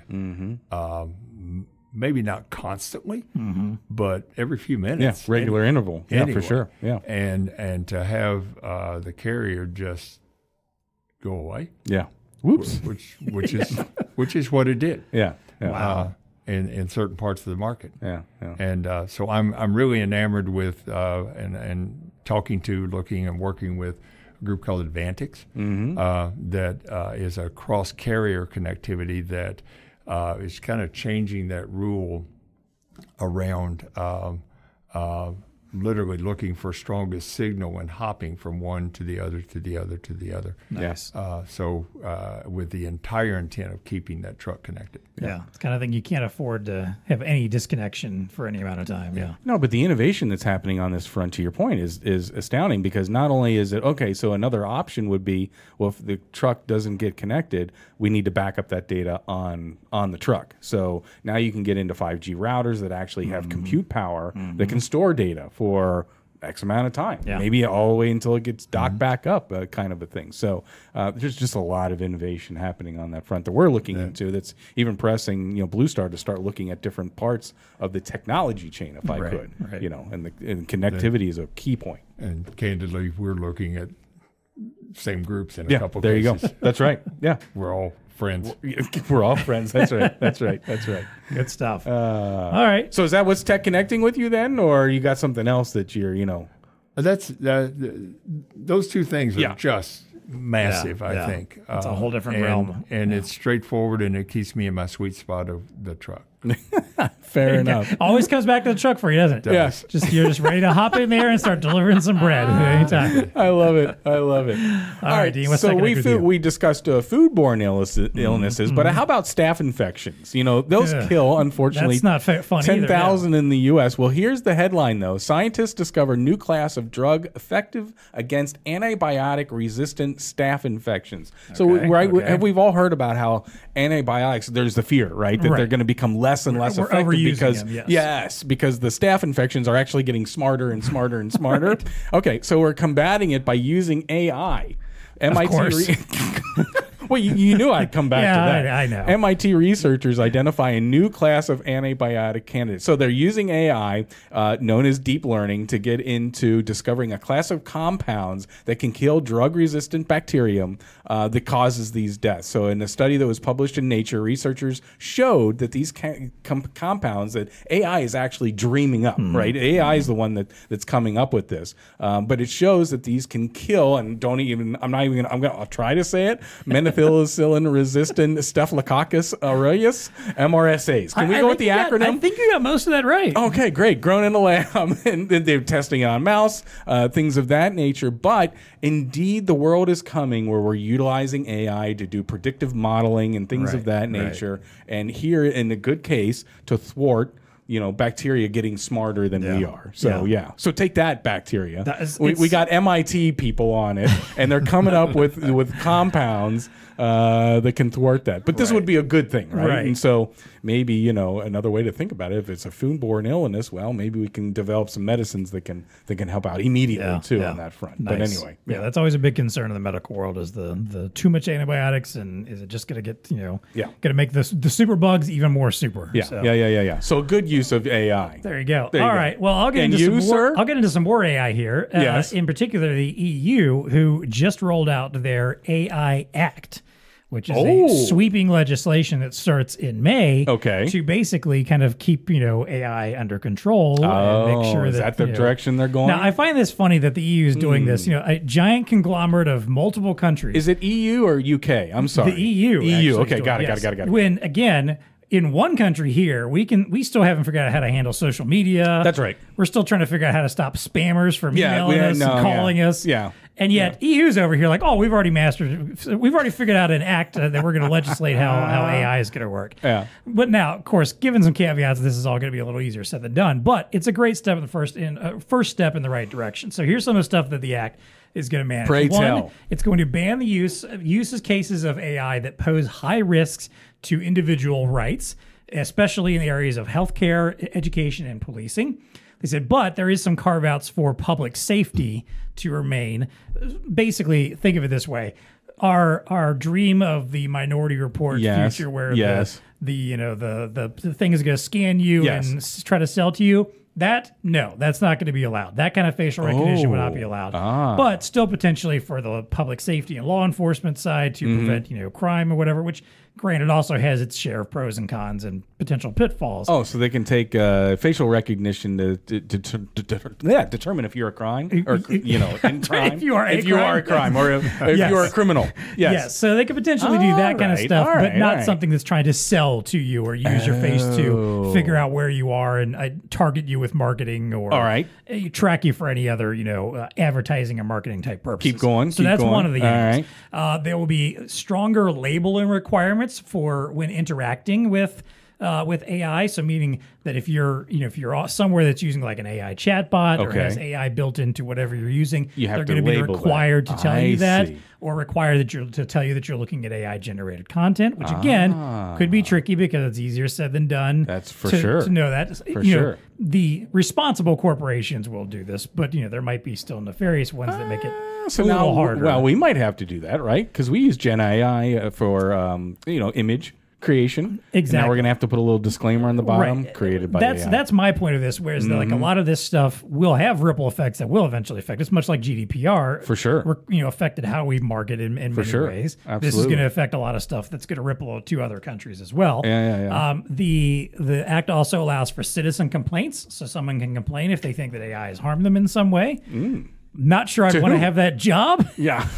Um, maybe not constantly, but every few Yeah. minutes. Regular interval. Yeah. Anyway. For sure. Yeah. And and to have uh, the carrier just go away, Yeah. Whoops. which which is which is what it did. Yeah. Yeah. Uh, in in certain parts of the market. Yeah. Yeah. And uh, so I'm I'm really enamored with uh, and and talking to, looking, and working with a group called Advantix Mm-hmm. uh, that uh, is a cross-carrier connectivity that uh, is kind of changing that rule around um, uh, literally looking for strongest signal and hopping from one to the other to the other to the other. Yes. Uh, so uh, with the entire intent of keeping that truck connected. Yeah, it's the kind of thing you can't afford to have any disconnection for any amount of time. Yeah. No, but the innovation that's happening on this front, to your point, is is astounding, because not only is it, okay, so another option would be, well, if the truck doesn't get connected, we need to back up that data on on the truck. So now you can get into five G routers that actually have mm-hmm. compute power mm-hmm. that can store data for X amount of time, yeah. maybe all the way until it gets docked mm-hmm. back up, uh, kind of a thing. So uh, there's just a lot of innovation happening on that front that we're looking yeah. into. That's even pressing, you know, Blue Star to start looking at different parts of the technology chain, if I right, could, right. you know, and the and connectivity yeah. is a key point. And candidly, we're looking at same groups in a yeah, couple there cases. you go. That's right. Yeah, we're all friends. We're all friends. That's right. That's right. That's right. Good stuff. Uh, all right. So is that what's tech connecting with you then, or you got something else that you're, you know? That's that. Those two things are Yeah. just massive. Yeah, I yeah. think It's a Uh, whole different and, realm. and Yeah. it's straightforward, and it keeps me in my sweet spot of the truck. Fair enough. Always comes back to the truck for you, doesn't it? Yes. Just you're just ready to hop in there and start delivering some bread at any time. I love it. I love it. All right, Dean. What's so tech we connect with food, you? we discussed uh, foodborne illness, illnesses, but how about staph infections? You know, those Yeah. kill, unfortunately, That's not fa- fun either, ten thousand in the U S. Well, here's the headline though: scientists discover new class of drug effective against antibiotic-resistant staph infections. So, Okay, right, we, okay. have we've all heard about how antibiotics? There's the fear, right, that Right. they're going to become less and less We're effective overusing because them, yes. yes, because the staph infections are actually getting smarter and smarter and smarter. Okay, so we're combating it by using A I. M I T course. Re- well, you, you knew I'd come back Yeah, to that. I- I know. M I T researchers identify a new class of antibiotic candidates. So they're using A I, uh, known as deep learning, to get into discovering a class of compounds that can kill drug-resistant bacterium uh, that causes these deaths. So in a study that was published in Nature, researchers showed that these ca- com- compounds that A I is actually dreaming up, right? A I is the one that, that's coming up with this. Um, but it shows that these can kill, and don't even, I'm not even going to, I'm going to, I'll try to say it, methicillin-resistant Staphylococcus aureus, M R S As. Can we I- go I with the think you got- acronym? I think you got most of that right. Okay, great. Grown in a lab, and then they're testing it on mouse, uh, things of that nature. But indeed, the world is coming where we're utilizing A I to do predictive modeling and things of Right, that right. nature. And here, in a good case, to thwart, you know, bacteria getting smarter than we Yeah. are. So Yeah. yeah. So take that, bacteria. That is- we, we it's- got M I T people on it, and they're coming up with with compounds uh, that can thwart that. But this Right. would be a good thing, right? Right. And so maybe, you know, another way to think about it, if it's a foodborne illness, well, maybe we can develop some medicines that can that can help out immediately Yeah, too yeah. on that front. Nice. But anyway, yeah, that's always a big concern in the medical world is the the too much antibiotics, and is it just going to get, you know, Yeah. going to make the the super bugs even more super? yeah, So, yeah, yeah, yeah, yeah. So a good use of A I. There you go. There you All go. right. Well, I'll get And into you, some more. sir? I'll get into some more A I here. Uh, Yes. In particular, the E U, who just rolled out their A I Act, which is Oh. a sweeping legislation that starts in May. Okay. To basically kind of keep, you know, A I under control Oh, and make sure is that, that the you know- direction they're going? Now, I find this funny that the E U is doing Hmm. this. You know, a giant conglomerate of multiple countries. Is it E U or U K? I'm sorry. The E U. E U. actually Okay, is got it, doing- got it, yes. got it, got it. When again, in one country here, we can we still haven't figured out how to handle social media. That's right. We're still trying to figure out how to stop spammers from Yeah, emailing we- us no, and calling yeah. us. Yeah. And yet E U's over here like, oh, we've already mastered, we've already figured out an act uh, that we're going to legislate how, how A I is going to work. Yeah. But now, of course, given some caveats, this is all going to be a little easier said than done. But it's a great step in the first in uh, first step in the right direction. So here's some of the stuff that the act is going to manage. Pray One, tell. it's going to ban the use uses cases of A I that pose high risks to individual rights, especially in the areas of healthcare, e- education, and policing. They said, but there is some carve outs for public safety to remain. Basically, think of it this way. Our our dream of the Minority Report Yes, future where yes. the, the you know the, the the thing is going to scan you Yes. and s- try to sell to you. That no, that's not going to be allowed. That kind of facial recognition would not be Oh, allowed. ah. But still potentially for the public safety and law enforcement side to Mm-hmm. prevent, you know, crime or whatever, which granted also has its share of pros and cons and potential pitfalls. Oh, so they can take uh, facial recognition to, to, to, to, to, to yeah, determine if you're a crime or, you know, in crime. If you are a if you crime. are a crime or if, if Yes. you are a criminal. Yes. Yes, so they could potentially do that All kind of right, stuff, all but right, not all right. something that's trying to sell to you or use your face to Oh. figure out where you are and uh, target you with marketing or All right. uh, track you for any other, you know, uh, advertising or marketing type purposes. Keep going, So keep that's going. one of the All aims. Uh, there will be stronger labeling requirements for when interacting with. Uh, with A I, so meaning that if you're, you know, if you're somewhere that's using like an A I chatbot or Okay. has A I built into whatever you're using, You have they're to going to be label that. required to tell I you that, see. or require that you're to tell you that you're looking at A I generated content, which again could be tricky because it's easier said than done. That's for to, sure. to know that. For you know, sure. the responsible corporations will do this, but you know there might be still nefarious ones that make it So a little now, harder. well, we might have to do that, right? Because we use Gen A I uh, for, um, you know, image creation. And now Exactly. we're going to have to put a little disclaimer on the bottom, Right. created by that's A I. that's my point of this. Whereas Mm-hmm. like a lot of this stuff will have ripple effects that will eventually affect. It's much like G D P R For sure. We're, you know, affected how we market in, in many sure. ways. This is Absolutely. going to affect a lot of stuff that's going to ripple to other countries as well. Yeah, yeah, yeah. Um, the the act also allows for citizen complaints, so someone can complain if they think that A I has harmed them in some way. Not sure I'd To want to who? have that job yeah.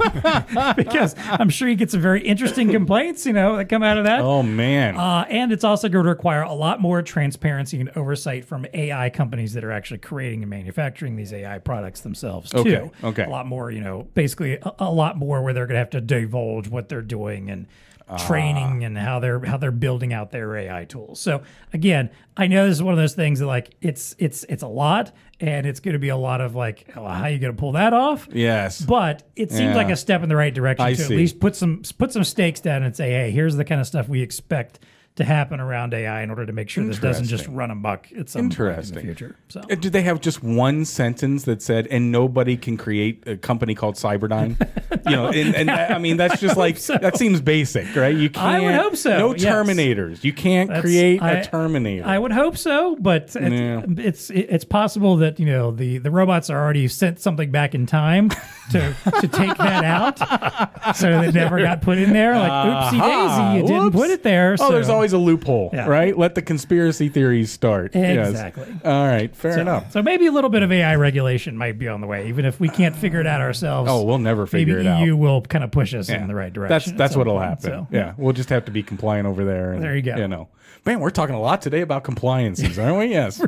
because I'm sure you get some very interesting complaints, you know, that come out of that. Oh, man. Uh, and it's also going to require a lot more transparency and oversight from A I companies that are actually creating and manufacturing these A I products themselves too. Okay, okay. A lot more, you know, basically a, a lot more where they're going to have to divulge what they're doing and training and how they're how they're building out their A I tools. So again, I know this is one of those things that like it's it's it's a lot and it's going to be a lot of like oh, how are you going to pull that off? yes. But it seems Yeah. like a step in the right direction I to see. at least put some put some stakes down and say, hey, here's the kind of stuff we expect to happen around A I in order to make sure this doesn't just Interesting. run amok at some point in the Interesting. future. So Uh, Did they have just one sentence that said, "And nobody can create a company called Cyberdyne"? you know, and, and I mean that's just like so. that seems basic, right? You can't. I would hope so, No yes. Terminators. You can't That's- create I- a Terminator. I would hope so, but it's, Yeah. it's it's possible that you know the, the robots are already sent something back in time to to take that out, so that it never got put in there. Like oopsie daisy, you didn't Whoops. put it there. Oh, so. there's always a loophole, Yeah. right? Let the conspiracy theories start. Yes. Exactly. All right, fair So, enough. so maybe a little bit of A I regulation might be on the way, even if we can't figure it out ourselves. Oh, we'll never figure maybe it out. E U will kind of push us Yeah. in the right direction. That's at that's some what'll point, happen. so, yeah, we'll just have to be compliant over there. And, There you go. You know, man, we're talking a lot today about compliances, aren't we? Yes.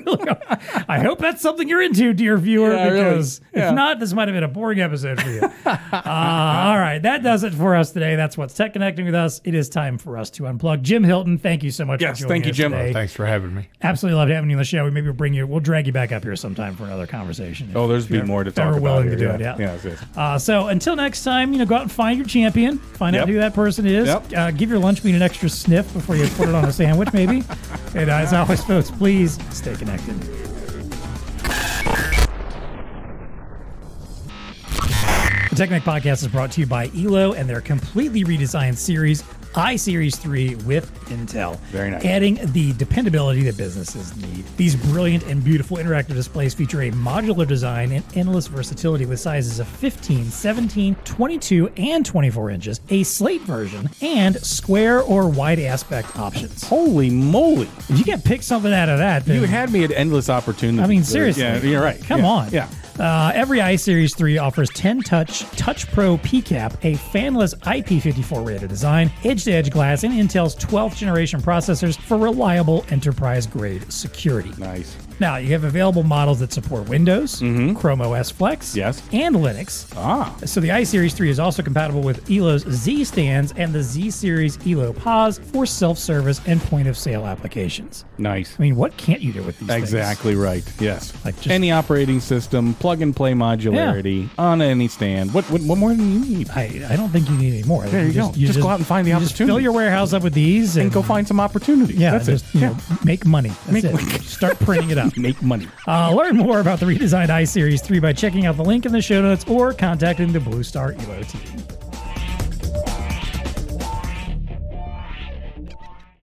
I hope that's something you're into, dear viewer, Yeah, really. because Yeah. if not, this might have been a boring episode for you. uh, all right, that does it for us today. That's what's Tech Connecting with us. It is time for us to unplug. Jim Hilton, thank you so much Yes, for joining thank you, us Jim. today. Thanks for having me. Absolutely loved having you on the show. We maybe we'll bring you, we'll drag you back up here sometime for another conversation. Oh, there's If be you're more to ever talk about. willing here, to do yeah. it, yeah. Yes, yes. Uh, so until next time, you know, go out and find your champion. Find out Yep. who that person is. Yep. Uh, give your lunch meat an extra sniff before you put it on a sandwich, maybe. And uh, as always, folks, please stay connected. The TechNet Podcast is brought to you by E L O and their completely redesigned series, iSeries three with Intel. Very nice. Adding the dependability that businesses need. These brilliant and beautiful interactive displays feature a modular design and endless versatility with sizes of fifteen, seventeen, twenty-two, and twenty-four inches, a slate version, and square or wide aspect options. Holy moly! If you can't pick something out of that, then You had me at endless opportunities. I mean, Uh, seriously. Yeah, you're right. Come Yeah, on. Yeah. Uh, every iSeries three offers ten touch Touch Pro P CAP, a fanless I P fifty-four rated design, edge-to-edge glass, and Intel's twelfth generation processors for reliable enterprise-grade security. Nice. Now, you have available models that support Windows, Chrome O S Flex, Yes. and Linux. Ah. So the iSeries three is also compatible with E L O's Z stands and the Z Series E L O P A S for self-service and point-of-sale applications. Nice. I mean, what can't you do with these things? Exactly right. Yes. Like just- any operating system, plug and play modularity on any stand. What what, what more do you need? I, I don't think you need any more. There you go. Just go out and find the you just fill opportunities. your warehouse up with these and, And go find some opportunities. yeah, That's just, it. You Yeah. know, make money. That's Make it. money. Start printing it up. Make money. Uh, learn more about the redesigned iSeries three by checking out the link in the show notes or contacting the Blue Star E L O team.